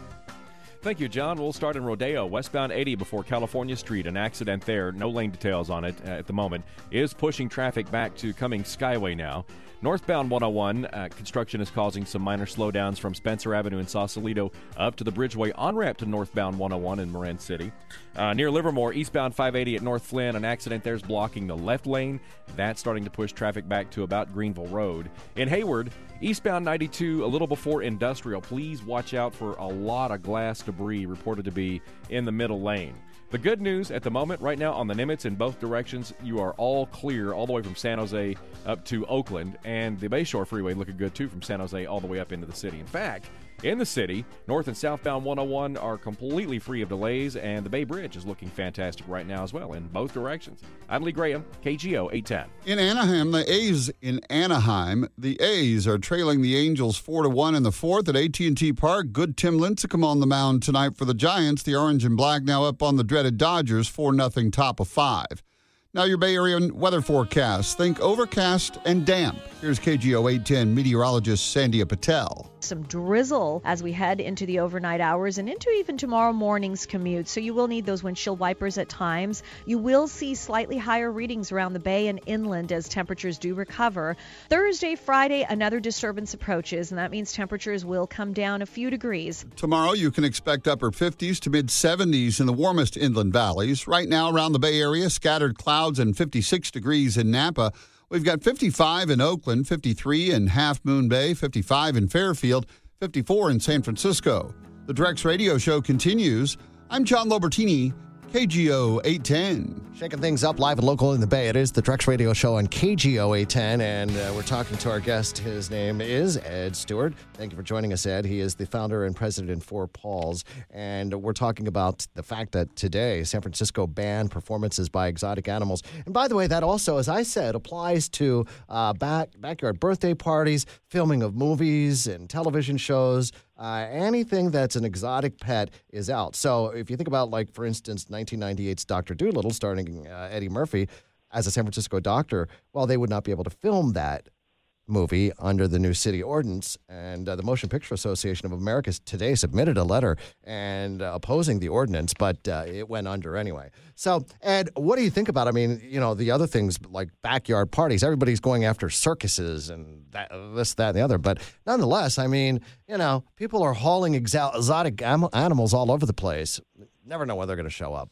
[SPEAKER 16] Thank you, John. We'll start in Rodeo. Westbound eighty before California Street. An accident there. No lane details on it uh, at the moment. Is pushing traffic back to Cummings Skyway now. Northbound one oh one, uh, construction is causing some minor slowdowns from Spencer Avenue in Sausalito up to the Bridgeway on-ramp to northbound one oh one in Marin City. Uh, near Livermore, eastbound five eighty at North Flynn, an accident there is blocking the left lane. That's starting to push traffic back to about Greenville Road. In Hayward, eastbound ninety-two, a little before Industrial. Please watch out for a lot of glass debris reported to be in the middle lane. The good news at the moment, right now on the Nimitz in both directions, you are all clear all the way from San Jose up to Oakland, and the Bayshore Freeway looking good too from San Jose all the way up into the city. In fact, in the city, north and southbound one oh one are completely free of delays, and the Bay Bridge is looking fantastic right now as well in both directions. I'm Lee Graham, K G O eight ten.
[SPEAKER 3] In Anaheim, the A's in Anaheim, the A's are trailing the Angels four to one in the fourth at A T and T Park. Good Tim Lincecum on the mound tonight for the Giants. The orange and black now up on the dreaded Dodgers, four nothing top of five. Now your Bay Area weather forecast. Think overcast and damp. Here's K G O eight ten meteorologist Sandhya Patel.
[SPEAKER 17] Some drizzle as we head into the overnight hours and into even tomorrow morning's commute. So you will need those windshield wipers at times. You will see slightly higher readings around the bay and inland as temperatures do recover. Thursday, Friday, another disturbance approaches, and that means temperatures will come down a few degrees.
[SPEAKER 3] Tomorrow you can expect upper fifties to mid seventies in the warmest inland valleys. Right now around the Bay Area, scattered clouds and fifty-six degrees in Napa. We've got fifty-five in Oakland, fifty-three in Half Moon Bay, fifty-five in Fairfield, fifty-four in San Francisco. The Drex Radio Show continues. I'm John Lobertini, K G O eight ten.
[SPEAKER 20] Shaking things up live and local in the Bay. It is the Drex Radio Show on K G O eight ten, and uh, we're talking to our guest. His name is Ed Stewart. Thank you for joining us, Ed. He is the founder and president for Paul's, and we're talking about the fact that today San Francisco banned performances by exotic animals. And by the way, that also, as I said, applies to uh, back backyard birthday parties, filming of movies and television shows. Uh, anything that's an exotic pet is out. So if you think about, like, for instance, nineteen ninety-eight's Doctor Dolittle starring uh, Eddie Murphy as a San Francisco doctor, well, they would not be able to film that movie under the new city ordinance. And uh, the Motion Picture Association of America today submitted a letter and uh, opposing the ordinance, but uh, it went under anyway. So, Ed, what do you think about, I mean, you know, the other things like backyard parties? Everybody's going after circuses and that, this, that, and the other. But nonetheless, I mean, you know, people are hauling exotic am- animals all over the place. Never know when they're going to show up.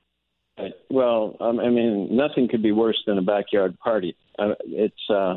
[SPEAKER 7] Well, um, I mean, nothing could be worse than a backyard party. Uh, it's, uh,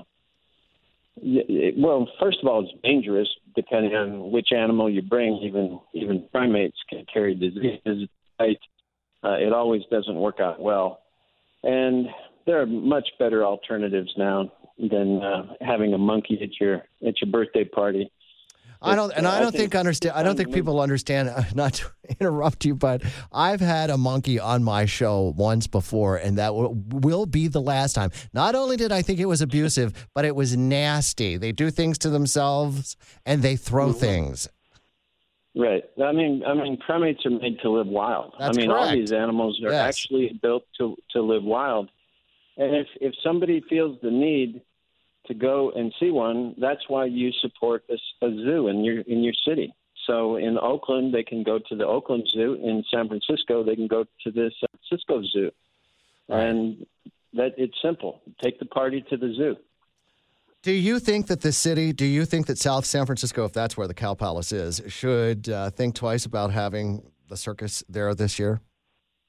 [SPEAKER 7] it, well, first of all, it's dangerous depending on which animal you bring. Even even primates can carry diseases. Right? Uh, it always doesn't work out well. And there are much better alternatives now than uh, having a monkey at your at your birthday party.
[SPEAKER 20] I don't, and I don't think understand. I don't think people understand. Uh, not to interrupt you, but I've had a monkey on my show once before, and that w- will be the last time. Not only did I think it was abusive, but it was nasty. They do things to themselves, and they throw mm-hmm. things.
[SPEAKER 7] Right. I mean, I mean, primates are made to live wild.
[SPEAKER 20] That's
[SPEAKER 7] I mean,
[SPEAKER 20] correct.
[SPEAKER 7] all these animals are
[SPEAKER 20] Yes.
[SPEAKER 7] actually built to to live wild. And if if somebody feels the need to go and see one, that's why you support a, a zoo in your in your city. So in Oakland, they can go to the Oakland Zoo. In San Francisco, they can go to the San Francisco Zoo. Right. And that it's simple. Take the party to the zoo.
[SPEAKER 20] Do you think that the city, do you think that South San Francisco, if that's where the Cow Palace is, should uh, think twice about having the circus there this year?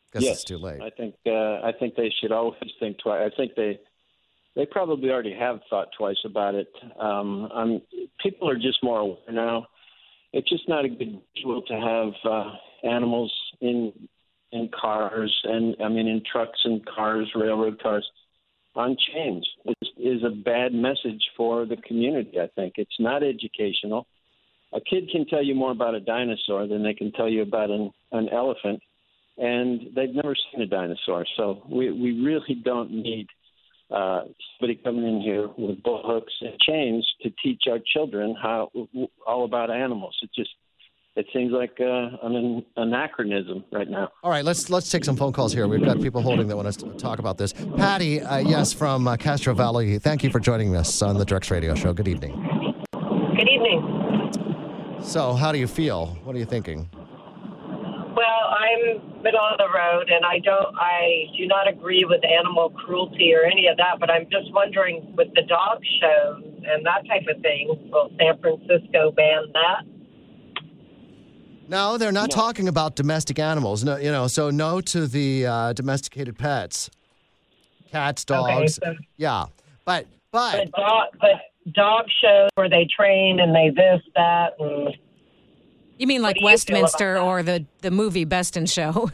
[SPEAKER 20] Guess
[SPEAKER 7] yes,
[SPEAKER 20] it's too late.
[SPEAKER 7] I think uh, I think they should always think twice. I think they they probably already have thought twice about it. Um, I'm, people are just more aware now. It's just not a good visual to have uh, animals in in cars and I mean in trucks and cars, railroad cars, on chains. It is a bad message for the community. I think it's not educational. A kid can tell you more about a dinosaur than they can tell you about an, an elephant, and they've never seen a dinosaur. So we, we really don't need uh, somebody coming in here with bull hooks and chains to teach our children how all about animals. It just it seems like uh, an anachronism right now.
[SPEAKER 20] All right, let's let's take some phone calls here. We've got people holding that want us to talk about this. Patty, uh, yes, from uh, Castro Valley. Thank you for joining us on the Drex Radio Show. Good evening.
[SPEAKER 2] Good evening.
[SPEAKER 20] So, how do you feel? What are you thinking?
[SPEAKER 2] Well, I'm middle of the road, and I don't, I do not agree with animal cruelty or any of that. But I'm just wondering, with the dog shows and that type of thing, will San Francisco ban that?
[SPEAKER 20] No, they're not
[SPEAKER 2] No.
[SPEAKER 20] talking about domestic animals. No, you know, so no to the uh, domesticated pets, cats, dogs.
[SPEAKER 2] Okay, so-
[SPEAKER 20] yeah, but but
[SPEAKER 2] But dog, but dog shows where they train and they this that and.
[SPEAKER 21] You mean like
[SPEAKER 2] do you feel
[SPEAKER 21] Westminster or the, the movie Best in Show?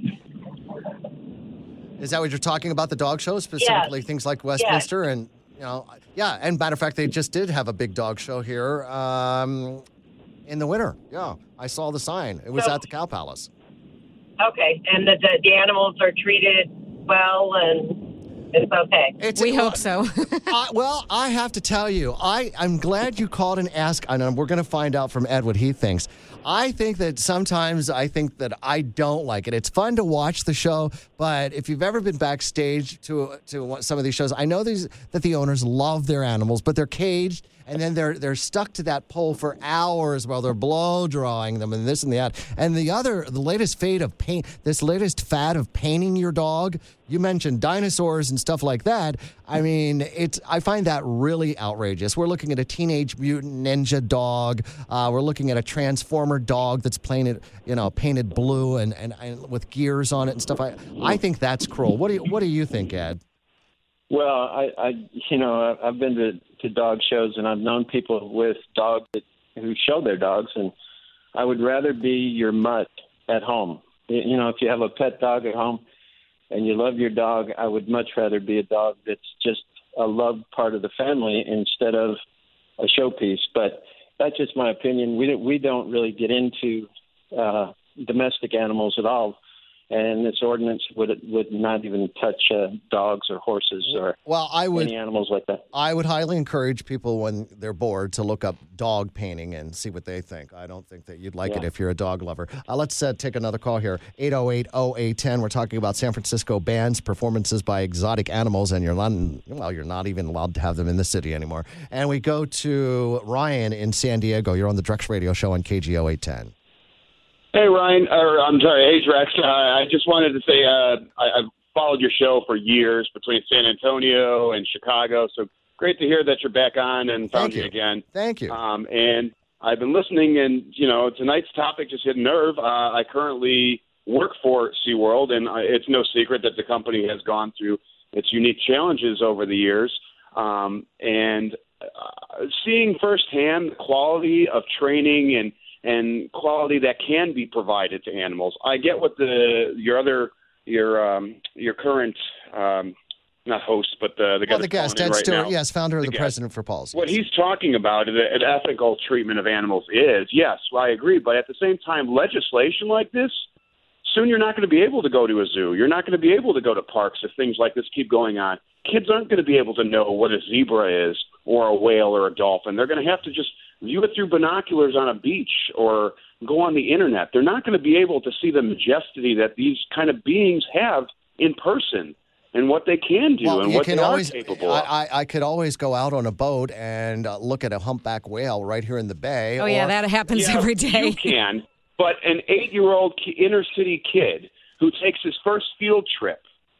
[SPEAKER 20] is that what you're talking about? The dog show specifically,
[SPEAKER 2] Yes.
[SPEAKER 20] things like Westminster, and you know, yeah. And matter of fact, they just did have a big dog show here um, in the winter. Yeah, I saw the sign. It was
[SPEAKER 2] So-
[SPEAKER 20] at the Cow Palace.
[SPEAKER 2] Okay, and the, the, the animals are treated well and it's okay.
[SPEAKER 20] It's,
[SPEAKER 21] we hope so.
[SPEAKER 20] I, well, I have to tell you, I, I'm glad you called and asked, and we're going to find out from Ed what he thinks. I think that sometimes I think that I don't like it. It's fun to watch the show, but if you've ever been backstage to to some of these shows, I know these that the owners love their animals, but they're caged, and then they're they're stuck to that pole for hours while they're blow drying them and this and that. And the other, the latest fad of paint, this latest fad of painting your dog. You mentioned dinosaurs and stuff like that. I mean, it's I find that really outrageous. We're looking at a Teenage Mutant Ninja dog. Uh, we're looking at a Transformer dog that's painted, you know, painted blue and, and, and with gears on it and stuff. I I think that's cruel. What do you What do you think, Ed?
[SPEAKER 7] Well, I, I you know, I've been to, to dog shows, and I've known people with dogs that, who show their dogs, and I would rather be your mutt at home. You know, if you have a pet dog at home and you love your dog, I would much rather be a dog that's just a loved part of the family instead of a showpiece. But that's just my opinion. We don't, we don't really get into uh, domestic animals at all. And this ordinance would would not even touch uh, dogs or horses or
[SPEAKER 20] well, I would,
[SPEAKER 7] any animals like that.
[SPEAKER 20] I would highly encourage people when they're bored to look up dog painting and see what they think. I don't think that you'd like
[SPEAKER 7] Yeah.
[SPEAKER 20] it if you're a dog lover. Uh, let's uh, take another call here. eight oh eight oh eight one oh. We're talking about San Francisco bans performances by exotic animals, and you're not, well, you're not even allowed to have them in the city anymore. And we go to Ryan in San Diego. You're on the Drex Radio Show on K G O eight ten.
[SPEAKER 4] Hey, Ryan, or I'm sorry, hey, Drex. Uh, I just wanted to say uh, I, I've followed your show for years between San Antonio and Chicago, so great to hear that you're back on and found
[SPEAKER 20] Thank you.
[SPEAKER 4] you again.
[SPEAKER 20] Thank you.
[SPEAKER 4] Um, and I've been listening, and, you know, tonight's topic just hit a nerve. Uh, I currently work for SeaWorld, and I, it's no secret that the company has gone through its unique challenges over the years. Um, and uh, seeing firsthand the quality of training and and quality that can be provided to animals. I get what the your other your um, your current um, not host, but the the guy
[SPEAKER 20] Well, the
[SPEAKER 4] that's
[SPEAKER 20] guest,
[SPEAKER 4] calling in
[SPEAKER 20] Ed
[SPEAKER 4] right
[SPEAKER 20] Stewart,
[SPEAKER 4] now.
[SPEAKER 20] yes, founder of the,
[SPEAKER 4] guest.
[SPEAKER 20] President for Paul's.
[SPEAKER 4] What he's talking about is an ethical treatment of animals is yes, I agree, but at the same time, legislation like this, soon you're not going to be able to go to a zoo. You're not going to be able to go to parks if things like this keep going on. Kids aren't going to be able to know what a zebra is or a whale or a dolphin. They're going to have to just view it through binoculars on a beach or go on the internet. They're not going to be able to see the majesty that these kind of beings have in person and what they can do
[SPEAKER 20] Well,
[SPEAKER 4] and
[SPEAKER 20] you
[SPEAKER 4] what
[SPEAKER 20] can
[SPEAKER 4] they
[SPEAKER 20] always,
[SPEAKER 4] are capable
[SPEAKER 20] I,
[SPEAKER 4] of.
[SPEAKER 20] I, I could always go out on a boat and uh, look at a humpback whale right here in the bay.
[SPEAKER 21] Oh, yeah,
[SPEAKER 20] or-
[SPEAKER 21] that happens
[SPEAKER 4] Yeah,
[SPEAKER 21] every day.
[SPEAKER 4] You can, but an eight-year-old ki- inner-city kid who takes his first field trip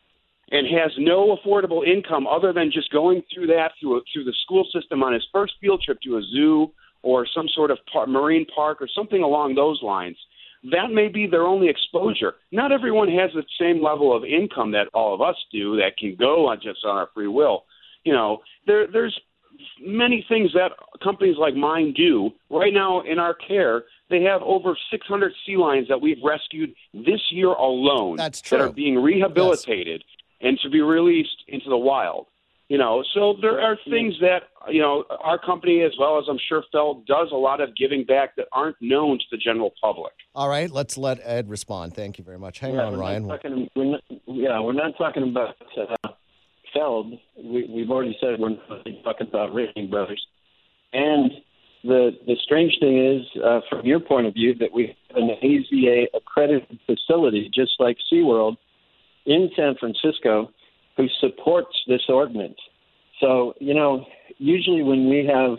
[SPEAKER 4] and has no affordable income other than just going through that through, a, through the school system on his first field trip to a zoo or some sort of par- marine park or something along those lines, that may be their only exposure. Not everyone has the same level of income that all of us do that can go on just on our free will. You know, there there's many things that companies like mine do. Right now in our care, they have over six hundred sea lions that we've rescued this year alone.
[SPEAKER 20] That's true.
[SPEAKER 4] That are being rehabilitated yes. and to be released into the wild. You know, so there are things that, you know, our company, as well as I'm sure Feld, does a lot of giving back that aren't known to the general public.
[SPEAKER 20] All right, let's let Ed respond. Thank you very much. Hang
[SPEAKER 7] yeah,
[SPEAKER 20] on,
[SPEAKER 7] we're
[SPEAKER 20] Ryan.
[SPEAKER 7] Not talking, we're not, yeah, we're not talking about uh, Feld. We, we've already said we're not talking about Rating Brothers. And the the strange thing is, uh, from your point of view, that we have an A Z A-accredited facility, just like SeaWorld, in San Francisco, who supports this ordinance. So, you know, usually when we have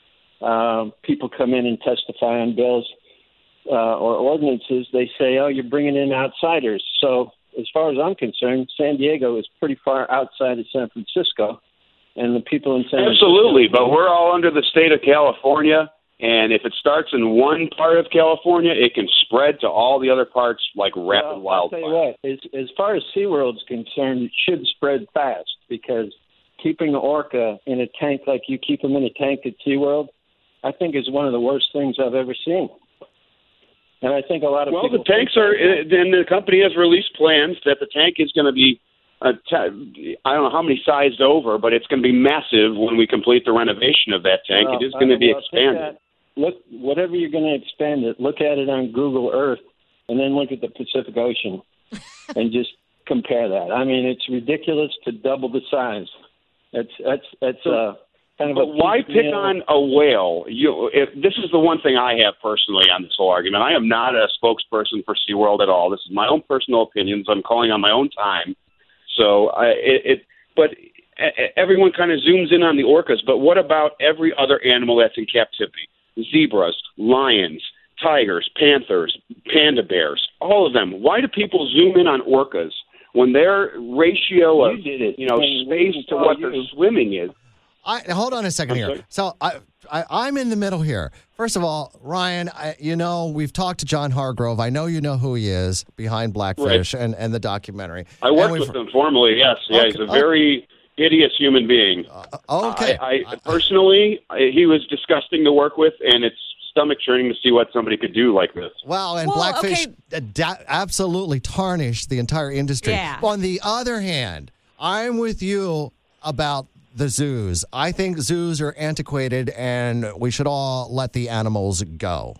[SPEAKER 7] uh, people come in and testify on bills uh, or ordinances, they say, oh, you're bringing in outsiders. So as far as I'm concerned, San Diego is pretty far outside of San Francisco, and the people in San
[SPEAKER 4] Absolutely,
[SPEAKER 7] Francisco...
[SPEAKER 4] but we're all under the state of California, and if it starts in one part of California, it can spread to all the other parts like rapid
[SPEAKER 7] well,
[SPEAKER 4] wildfire.
[SPEAKER 7] I'll tell you what, as, as far as SeaWorld's concerned, it should spread fast, because keeping an orca in a tank like you keep them in a tank at SeaWorld, I think is one of the worst things I've ever seen. And I think a lot of
[SPEAKER 4] well,
[SPEAKER 7] people...
[SPEAKER 4] Well, the tanks are, and the company has released plans that the tank is going to be, uh, t- I don't know how many sized over, but it's going to be massive when we complete the renovation of that tank.
[SPEAKER 7] Well,
[SPEAKER 4] it is going to be
[SPEAKER 7] well,
[SPEAKER 4] expanded.
[SPEAKER 7] Look, whatever you're going to expand it, look at it on Google Earth, and then look at the Pacific Ocean, and just compare that. I mean, it's ridiculous to double the size. That's that's that's uh, kind of.
[SPEAKER 4] But
[SPEAKER 7] a
[SPEAKER 4] why pick
[SPEAKER 7] meal.
[SPEAKER 4] on a whale? You, if this is the one thing I have personally on this whole argument. I am not a spokesperson for SeaWorld at all. This is my own personal opinions. I'm calling on my own time. So I, it, it, but everyone kind of zooms in on the orcas. But what about every other animal that's in captivity? Zebras, lions, tigers, panthers, panda bears, all of them. Why do people zoom in on orcas when their ratio of
[SPEAKER 7] you,
[SPEAKER 4] you know
[SPEAKER 7] and
[SPEAKER 4] space to what you. they're swimming is?
[SPEAKER 20] I, hold on a second
[SPEAKER 4] I'm
[SPEAKER 20] here.
[SPEAKER 4] sorry?
[SPEAKER 20] So I, I, I'm in the middle here. First of all, Ryan, I, you know, we've talked to John Hargrove. I know you know who he is behind Blackfish
[SPEAKER 4] Right.
[SPEAKER 20] and, and the documentary.
[SPEAKER 4] I worked with him formerly, yes. Yeah,
[SPEAKER 20] Okay,
[SPEAKER 4] he's a very hideous human being.
[SPEAKER 20] Uh, okay.
[SPEAKER 4] I, I personally, I, he was disgusting to work with, and it's stomach churning to see what somebody could do like this.
[SPEAKER 20] Wow, and
[SPEAKER 21] Well,
[SPEAKER 20] Blackfish
[SPEAKER 21] okay.
[SPEAKER 20] uh, da- absolutely tarnished the entire industry.
[SPEAKER 21] Yeah.
[SPEAKER 20] On the other hand, I'm with you about the zoos. I think zoos are antiquated, and we should all let the animals go.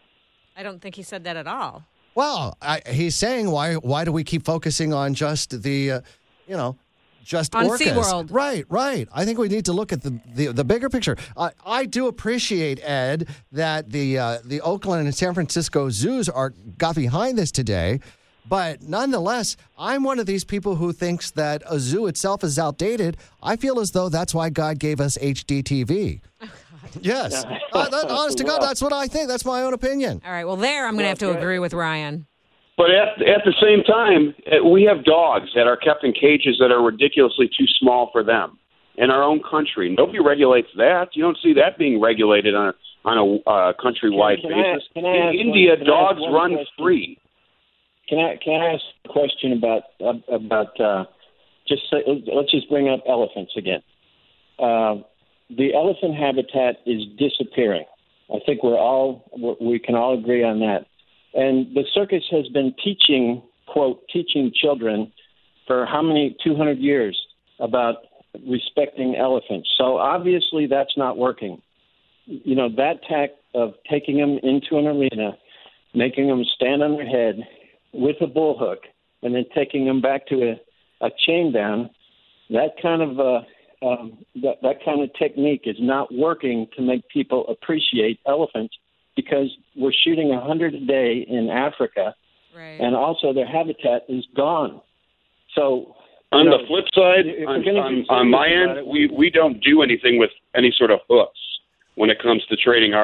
[SPEAKER 21] I don't think he said that at all.
[SPEAKER 20] Well, I, he's saying why why do we keep focusing on just the, uh, you know, just
[SPEAKER 21] On
[SPEAKER 20] orcas?
[SPEAKER 21] SeaWorld.
[SPEAKER 20] Right, right. I think we need to look at the the, the bigger picture. Uh, I do appreciate, Ed, that the uh, the Oakland and San Francisco zoos are got behind this today. But nonetheless, I'm one of these people who thinks that a zoo itself is outdated. I feel as though that's why God gave us H D T V.
[SPEAKER 21] Oh,
[SPEAKER 20] Yes. uh, that, honest to God, that's what I think. That's my own opinion.
[SPEAKER 21] All right. Well, there, I'm going to have to agree with Ryan.
[SPEAKER 4] But at, at the same time, uh, we have dogs that are kept in cages that are ridiculously too small for them in our own country. Nobody regulates that. You don't see that being regulated on a, on a uh, countrywide
[SPEAKER 7] Can- can I-
[SPEAKER 4] basis.
[SPEAKER 7] can I
[SPEAKER 4] in
[SPEAKER 7] ask
[SPEAKER 4] India,
[SPEAKER 7] one- can I ask
[SPEAKER 4] dogs
[SPEAKER 7] one
[SPEAKER 4] run
[SPEAKER 7] question?
[SPEAKER 4] free.
[SPEAKER 7] Can I can I ask a question about about uh, just say, let's just bring up elephants again. Uh, the elephant habitat is disappearing. I think we're all we can all agree on that. And the circus has been teaching quote teaching children for how many two hundred years about respecting elephants. So obviously that's not working. You know, that tack of taking them into an arena, making them stand on their head with a bull hook, and then taking them back to a, a chain down, that kind of uh, um, that, that kind of technique is not working to make people appreciate elephants, because we're shooting a hundred a day in Africa,
[SPEAKER 21] right.
[SPEAKER 7] and also their habitat is gone. So
[SPEAKER 4] on
[SPEAKER 7] you know,
[SPEAKER 4] the flip side,
[SPEAKER 7] if
[SPEAKER 4] on,
[SPEAKER 7] we're gonna
[SPEAKER 4] on,
[SPEAKER 7] be
[SPEAKER 4] on my
[SPEAKER 7] serious about
[SPEAKER 4] end,
[SPEAKER 7] it,
[SPEAKER 4] we, we don't do anything with any sort of hooks when it comes to trading our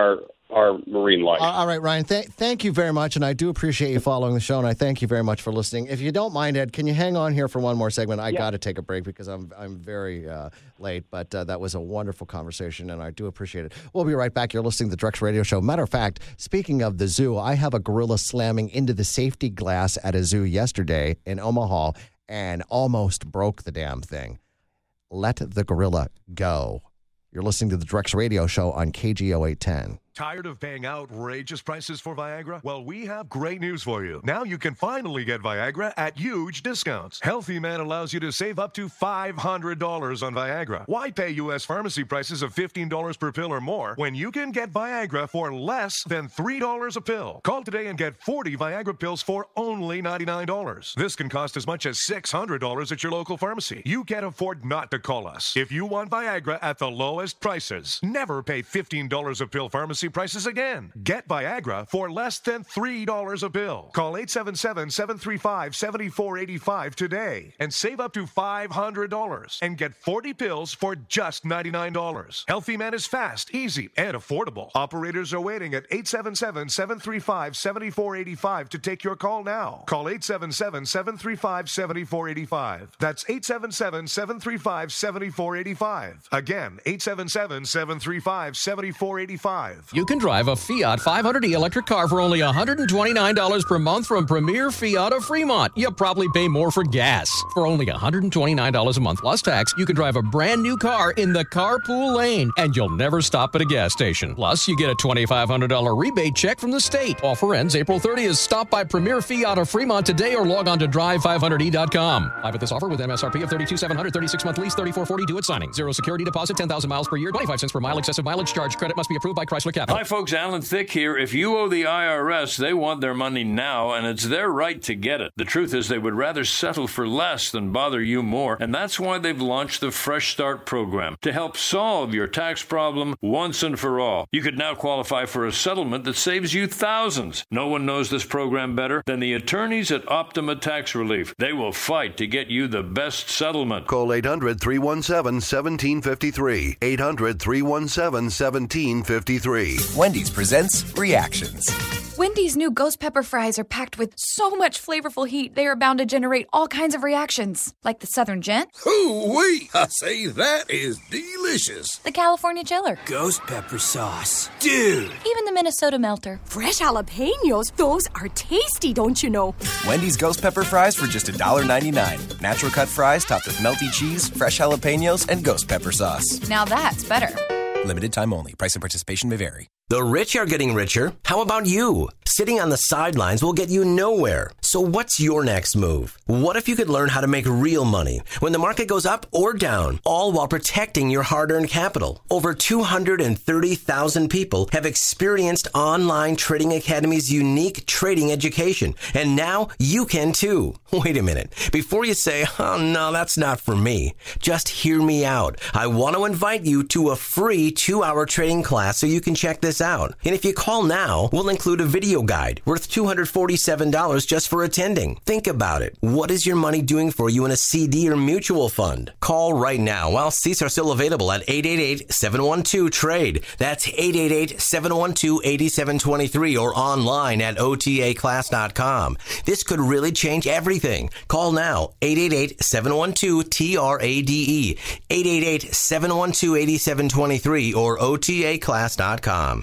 [SPEAKER 4] our marine life.
[SPEAKER 20] All right, Ryan, th- thank you very much, and I do appreciate you following the show, and I thank you very much for listening. If you don't mind, Ed, can you hang on here for one more segment? I
[SPEAKER 4] Yeah.
[SPEAKER 20] got to take a break because I'm I'm very uh, late, but uh, that was a wonderful conversation, and I do appreciate it. We'll be right back. You're listening to the Drex Radio Show. Matter of fact, speaking of the zoo, I have a gorilla slamming into the safety glass at a zoo yesterday in Omaha and almost broke the damn thing. Let the gorilla go. You're listening to the Drex Radio Show on K G O eight ten.
[SPEAKER 5] Tired of paying outrageous prices for Viagra? Well, we have great news for you. Now you can finally get Viagra at huge discounts. Healthy Man allows you to save up to five hundred dollars on Viagra. Why pay U S pharmacy prices of fifteen dollars per pill or more when you can get Viagra for less than three dollars a pill? Call today and get forty Viagra pills for only ninety-nine dollars. This can cost as much as six hundred dollars at your local pharmacy. You can't afford not to call us. If you want Viagra at the lowest prices, never pay fifteen dollars a pill pharmacy prices again. Get Viagra for less than three dollars a pill. Call eight seven seven, seven three five, seven four eight five today and save up to five hundred dollars and get forty pills for just ninety-nine dollars. Healthy Man is fast, easy, and affordable. Operators are waiting at eight seven seven, seven three five, seven four eight five to take your call now. Call eight seven seven, seven three five, seven four eight five. That's eight seven seven, seven three five, seven four eight five. Again, eight seven seven, seven three five, seven four eight five.
[SPEAKER 1] You can drive a Fiat five hundred e electric car for only one hundred twenty-nine dollars per month from Premier Fiat of Fremont. You'll probably pay more for gas. For only one hundred twenty-nine dollars a month plus tax, you can drive a brand new car in the carpool lane, and you'll never stop at a gas station. Plus, you get a twenty-five hundred dollars rebate check from the state. Offer ends April thirtieth. Stop by Premier Fiat of Fremont today or log on to drive five hundred e dot com. Live at this offer with M S R P of thirty-two thousand seven hundred dollars, thirty-six month lease, thirty-four forty due at signing. Zero security deposit, ten thousand miles per year, twenty-five cents per mile, excessive mileage charge. Credit must be approved by Chrysler Capital.
[SPEAKER 6] Hi, folks. Alan Thicke here. If you owe the I R S, they want their money now, and it's their right to get it. The truth is they would rather settle for less than bother you more, and that's why they've launched the Fresh Start program to help solve your tax problem once and for all. You could now qualify for a settlement that saves you thousands. No one knows this program better than the attorneys at Optima Tax Relief. They will fight to get you the best settlement.
[SPEAKER 18] Call eight hundred, three one seven, one seven five three. eight hundred, three one seven, one seven five three.
[SPEAKER 19] Wendy's presents Reactions.
[SPEAKER 22] Wendy's new ghost pepper fries are packed with so much flavorful heat, they are bound to generate all kinds of reactions, like the Southern Gent.
[SPEAKER 23] Hoo-wee! I say that is delicious.
[SPEAKER 22] The California Chiller.
[SPEAKER 23] Ghost pepper sauce. Dude!
[SPEAKER 22] Even the Minnesota Melter.
[SPEAKER 24] Fresh jalapenos, those are tasty, don't you know?
[SPEAKER 19] Wendy's ghost pepper fries for just one dollar ninety-nine. Natural cut fries topped with melty cheese, fresh jalapenos, and ghost pepper sauce.
[SPEAKER 22] Now that's better.
[SPEAKER 19] Limited time only. Price and participation may vary.
[SPEAKER 25] The rich are getting richer. How about you? Sitting on the sidelines will get you nowhere. So what's your next move? What if you could learn how to make real money when the market goes up or down, all while protecting your hard-earned capital? Over two hundred thirty thousand people have experienced Online Trading Academy's unique trading education, and now you can too. Wait a minute. Before you say, oh no, that's not for me, just hear me out. I want to invite you to a free two-hour trading class so you can check this out. And if you call now, we'll include a video guide worth two hundred forty-seven dollars just for attending. Think about it. What is your money doing for you in a C D or mutual fund? Call right now while seats are still available at eight eight eight, seven one two, TRADE. That's eight eight eight, seven one two, eight seven two three or online at O T A class dot com. This could really change everything. Call now, eight eight eight, seven one two, T R A D E, eight eight eight, seven one two, eight seven two three or O T A class dot com.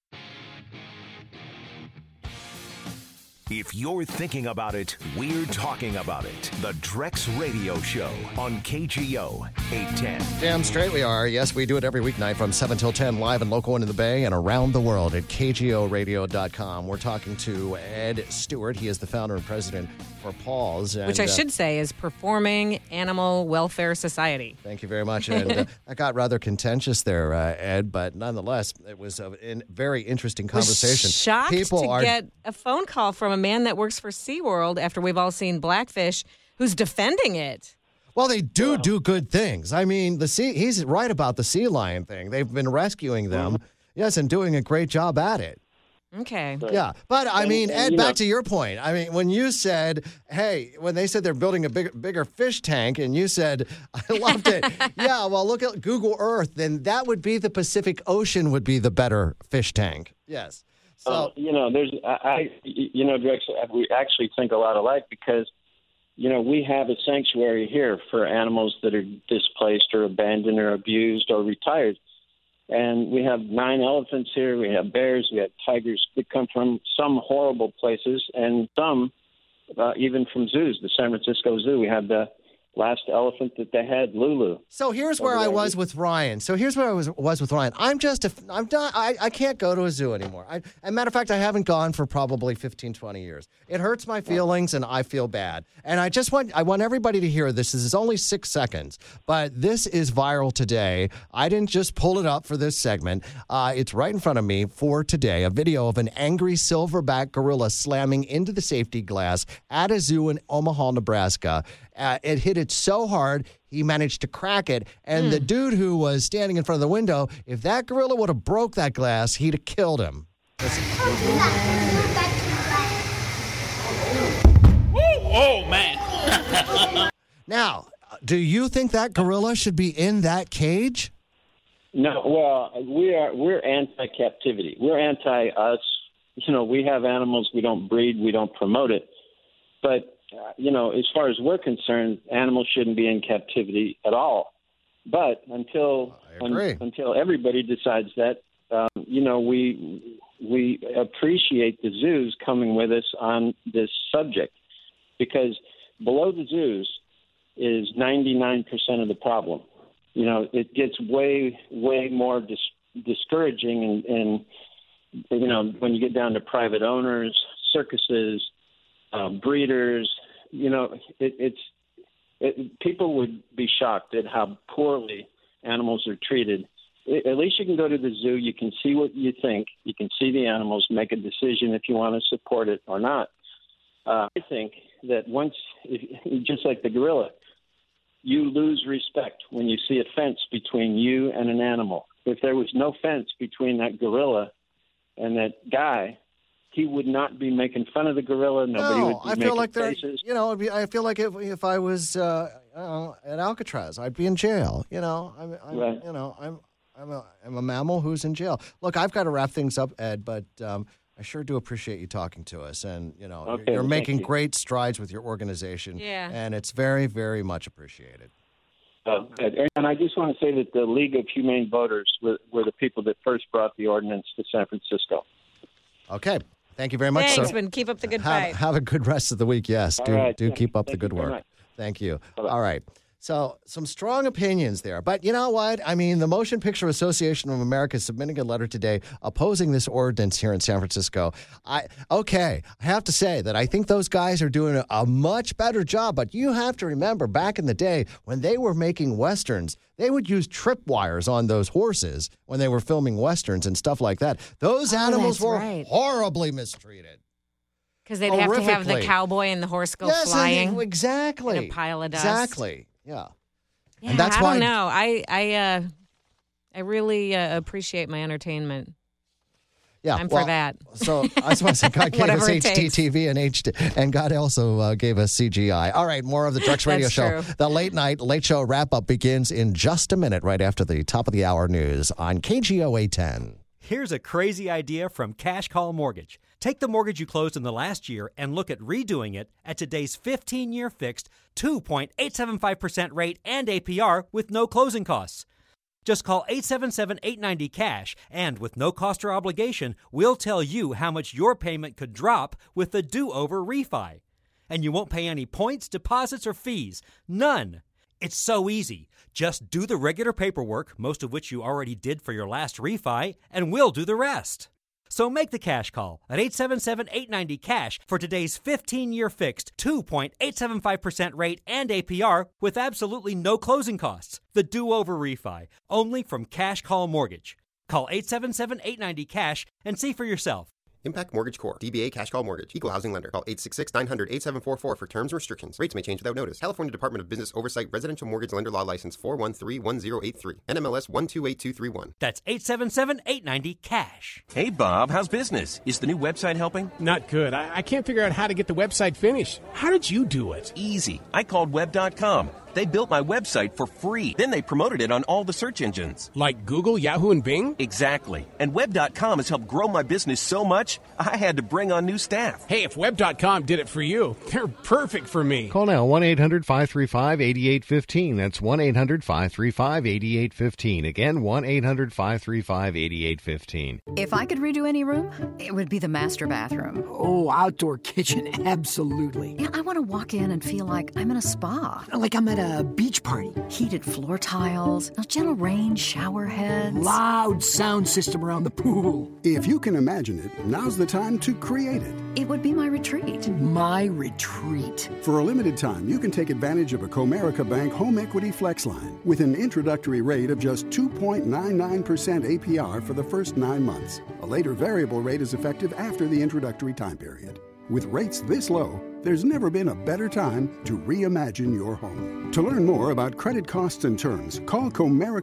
[SPEAKER 26] If you're thinking about it, we're talking about it. The Drex Radio Show on K G O eight ten.
[SPEAKER 20] Damn straight we are. Yes, we do it every weeknight from seven till ten, live and local into the Bay and around the world at K G O radio dot com. We're talking to Ed Stewart. He is the founder and president for Paws. And,
[SPEAKER 21] Which I
[SPEAKER 20] uh,
[SPEAKER 21] should say is Performing Animal Welfare Society.
[SPEAKER 20] Thank you very much. And uh, that got rather contentious there, uh, Ed, but nonetheless, it was a in, very interesting conversation.
[SPEAKER 21] Was shocked
[SPEAKER 20] People
[SPEAKER 21] to
[SPEAKER 20] are...
[SPEAKER 21] get a phone call from a man that works for SeaWorld after we've all seen Blackfish who's defending it.
[SPEAKER 20] Well, they do do good things. I mean, the sea, he's right about the sea lion thing. They've been rescuing them, mm-hmm. yes, and doing a great job at it.
[SPEAKER 21] Okay.
[SPEAKER 7] But,
[SPEAKER 20] Yeah, but I
[SPEAKER 7] and-
[SPEAKER 20] mean,
[SPEAKER 7] and,
[SPEAKER 20] Ed,
[SPEAKER 7] you
[SPEAKER 20] back
[SPEAKER 7] know-
[SPEAKER 20] to your point. I mean, when you said, hey, when they said they're building a big, bigger fish tank, and you said, I loved it. Yeah, well, look at Google Earth, then that would be the Pacific Ocean would be the better fish tank. Yes. So,
[SPEAKER 7] Uh, you know, there's, I, I, you know, Drex, we actually think a lot alike because, you know, we have a sanctuary here for animals that are displaced or abandoned or abused or retired. And we have nine elephants here. We have bears. We have tigers that come from some horrible places and some uh, even from zoos. The San Francisco Zoo, we had the last elephant that they had, Lulu.
[SPEAKER 20] So here's where I was with Ryan. So here's where I was was with Ryan. I'm just, a, I'm done. I, I can't go to a zoo anymore. I, as a matter of fact, I haven't gone for probably fifteen, twenty years. It hurts my feelings and I feel bad. And I just want, I want everybody to hear this. This is only six seconds, but this is viral today. I didn't just pull it up for this segment. Uh, it's right in front of me for today. A video of an angry silverback gorilla slamming into the safety glass at a zoo in Omaha, Nebraska. Uh, it hit it so hard, he managed to crack it. And mm. the dude who was standing in front of the window, if that gorilla would have broke that glass, he'd have killed him.
[SPEAKER 8] Oh, man.
[SPEAKER 20] Now, do you think that gorilla should be in that cage?
[SPEAKER 7] No, well, we are we're anti-captivity. We're anti-us. You know, we have animals. We don't breed. We don't promote it. But uh, you know, as far as we're concerned, animals shouldn't be in captivity at all. But until un, until everybody decides that, um, you know, we we appreciate the zoos coming with us on this subject, because below the zoos is ninety-nine percent of the problem. You know, it gets way, way more dis- discouraging, and, and, you know, when you get down to private owners, circuses, uh, breeders, you know, it, it's it, people would be shocked at how poorly animals are treated. It, at least you can go to the zoo. You can see what you think. You can see the animals, make a decision if you want to support it or not. Uh, I think that once, if, just like the gorilla, you lose respect when you see a fence between you and an animal. If there was no fence between that gorilla and that guy, he would not be making fun of the gorilla. Nobody
[SPEAKER 20] no,
[SPEAKER 7] would be
[SPEAKER 20] I feel
[SPEAKER 7] making
[SPEAKER 20] like they're,
[SPEAKER 7] faces.
[SPEAKER 20] you know, it'd be, I feel like if, if I was uh, I don't know, at Alcatraz, I'd be in jail. You know, I'm, I'm
[SPEAKER 7] Right.
[SPEAKER 20] you know, I'm, I'm a, I'm a mammal who's in jail. Look, I've got to wrap things up, Ed, but um, I sure do appreciate you talking to us, and you know,
[SPEAKER 7] Okay,
[SPEAKER 20] you're, you're
[SPEAKER 7] well,
[SPEAKER 20] making
[SPEAKER 7] thank you.
[SPEAKER 20] great strides with your organization.
[SPEAKER 21] Yeah.
[SPEAKER 20] And it's very, very much appreciated.
[SPEAKER 7] Uh, and I just want to say that the League of Humane Voters were, were the people that first brought the ordinance to San Francisco.
[SPEAKER 20] Okay. Thank you very much,
[SPEAKER 21] Thanks,
[SPEAKER 20] sir.
[SPEAKER 21] Ben. Keep up the good
[SPEAKER 20] Have,
[SPEAKER 21] fight.
[SPEAKER 20] have a good rest of the week. Yes,
[SPEAKER 7] All
[SPEAKER 20] do
[SPEAKER 7] right,
[SPEAKER 20] do
[SPEAKER 7] yeah.
[SPEAKER 20] keep up
[SPEAKER 7] Thank
[SPEAKER 20] the
[SPEAKER 7] you
[SPEAKER 20] good
[SPEAKER 7] very
[SPEAKER 20] work.
[SPEAKER 7] much.
[SPEAKER 20] Thank you.
[SPEAKER 7] Bye-bye.
[SPEAKER 20] All right. So some strong opinions there. But you know what? I mean, the Motion Picture Association of America is submitting a letter today opposing this ordinance here in San Francisco. I okay, I have to say that I think those guys are doing a, a much better job. But you have to remember, back in the day when they were making Westerns, they would use tripwires on those horses when they were filming Westerns and stuff like that. Those
[SPEAKER 21] Oh,
[SPEAKER 20] animals
[SPEAKER 21] that's
[SPEAKER 20] were
[SPEAKER 21] right.
[SPEAKER 20] horribly mistreated.
[SPEAKER 21] Because they'd have to have the
[SPEAKER 20] Horrifically.
[SPEAKER 21] cowboy and the horse go
[SPEAKER 20] Yes, and-
[SPEAKER 21] flying
[SPEAKER 20] exactly.
[SPEAKER 21] in a pile of dust.
[SPEAKER 20] Exactly. Yeah.
[SPEAKER 21] Yeah,
[SPEAKER 20] And that's
[SPEAKER 21] I
[SPEAKER 20] why
[SPEAKER 21] don't know. I I uh, I really uh, appreciate my entertainment.
[SPEAKER 20] Yeah,
[SPEAKER 21] I'm
[SPEAKER 20] well,
[SPEAKER 21] for that.
[SPEAKER 20] So I just want to say God gave us
[SPEAKER 21] Whatever it
[SPEAKER 20] H D
[SPEAKER 21] takes.
[SPEAKER 20] T V and H D, and God also uh, gave us C G I. All right, more of the Drex Radio
[SPEAKER 21] That's
[SPEAKER 20] Show.
[SPEAKER 21] true.
[SPEAKER 20] The late night late show wrap up begins in just a minute, right after the top of the hour news on K G O A ten.
[SPEAKER 9] Here's a crazy idea from Cash Call Mortgage. Take the mortgage you closed in the last year and look at redoing it at today's fifteen-year fixed two point eight seven five percent rate and A P R with no closing costs. Just call eight seven seven, eight nine zero, CASH, and with no cost or obligation, we'll tell you how much your payment could drop with the do-over refi. And you won't pay any points, deposits, or fees. None. It's so easy. Just do the regular paperwork, most of which you already did for your last refi, and we'll do the rest. So make the cash call at eight seven seven, eight nine zero, CASH for today's fifteen-year fixed two point eight seven five percent rate and A P R with absolutely no closing costs. The do-over refi, only from Cash Call Mortgage. Call eight seven seven, eight nine zero, CASH and see for yourself.
[SPEAKER 10] Impact Mortgage Corp. D B A Cash Call Mortgage. Equal housing lender. Call eight six six, nine hundred, eighty-seven forty-four for terms and restrictions. Rates may change without notice. California Department of Business Oversight Residential Mortgage Lender Law License four one three one zero eight three. N M L S one two eight two three one.
[SPEAKER 9] That's eight seven seven, eight nine zero, cash.
[SPEAKER 11] Hey, Bob, how's business? Is the new website helping?
[SPEAKER 12] Not good. I, I can't figure out how to get the website finished. How did you do it?
[SPEAKER 11] Easy. I called web dot com. They built my website for free. Then they promoted it on all the search engines.
[SPEAKER 12] Like Google, Yahoo, and Bing?
[SPEAKER 11] Exactly. And web dot com has helped grow my business so much, I had to bring on new staff.
[SPEAKER 12] Hey, if web dot com did it for you, they're perfect for me.
[SPEAKER 13] Call now, one eight hundred, five three five, eight eight one five. That's one eight hundred, five three five, eight eight one five. Again, one eight hundred, five three five, eight eight one five.
[SPEAKER 14] If I could redo any room, it would be the master bathroom.
[SPEAKER 15] Oh, outdoor kitchen, absolutely.
[SPEAKER 14] Yeah, I want to walk in and feel like I'm in a spa.
[SPEAKER 15] Like I'm at a beach party.
[SPEAKER 14] Heated floor tiles, a gentle rain shower heads.
[SPEAKER 15] Loud sound system around the pool.
[SPEAKER 27] If you can imagine it, now's the time to create it.
[SPEAKER 14] It would be my retreat.
[SPEAKER 15] My retreat.
[SPEAKER 27] For a limited time, you can take advantage of a Comerica Bank Home Equity Flex Line with an introductory rate of just two point nine nine percent A P R for the first nine months. A later variable rate is effective after the introductory time period. With rates this low, there's never been a better time to reimagine your home. To learn more about credit costs and terms, call Comerica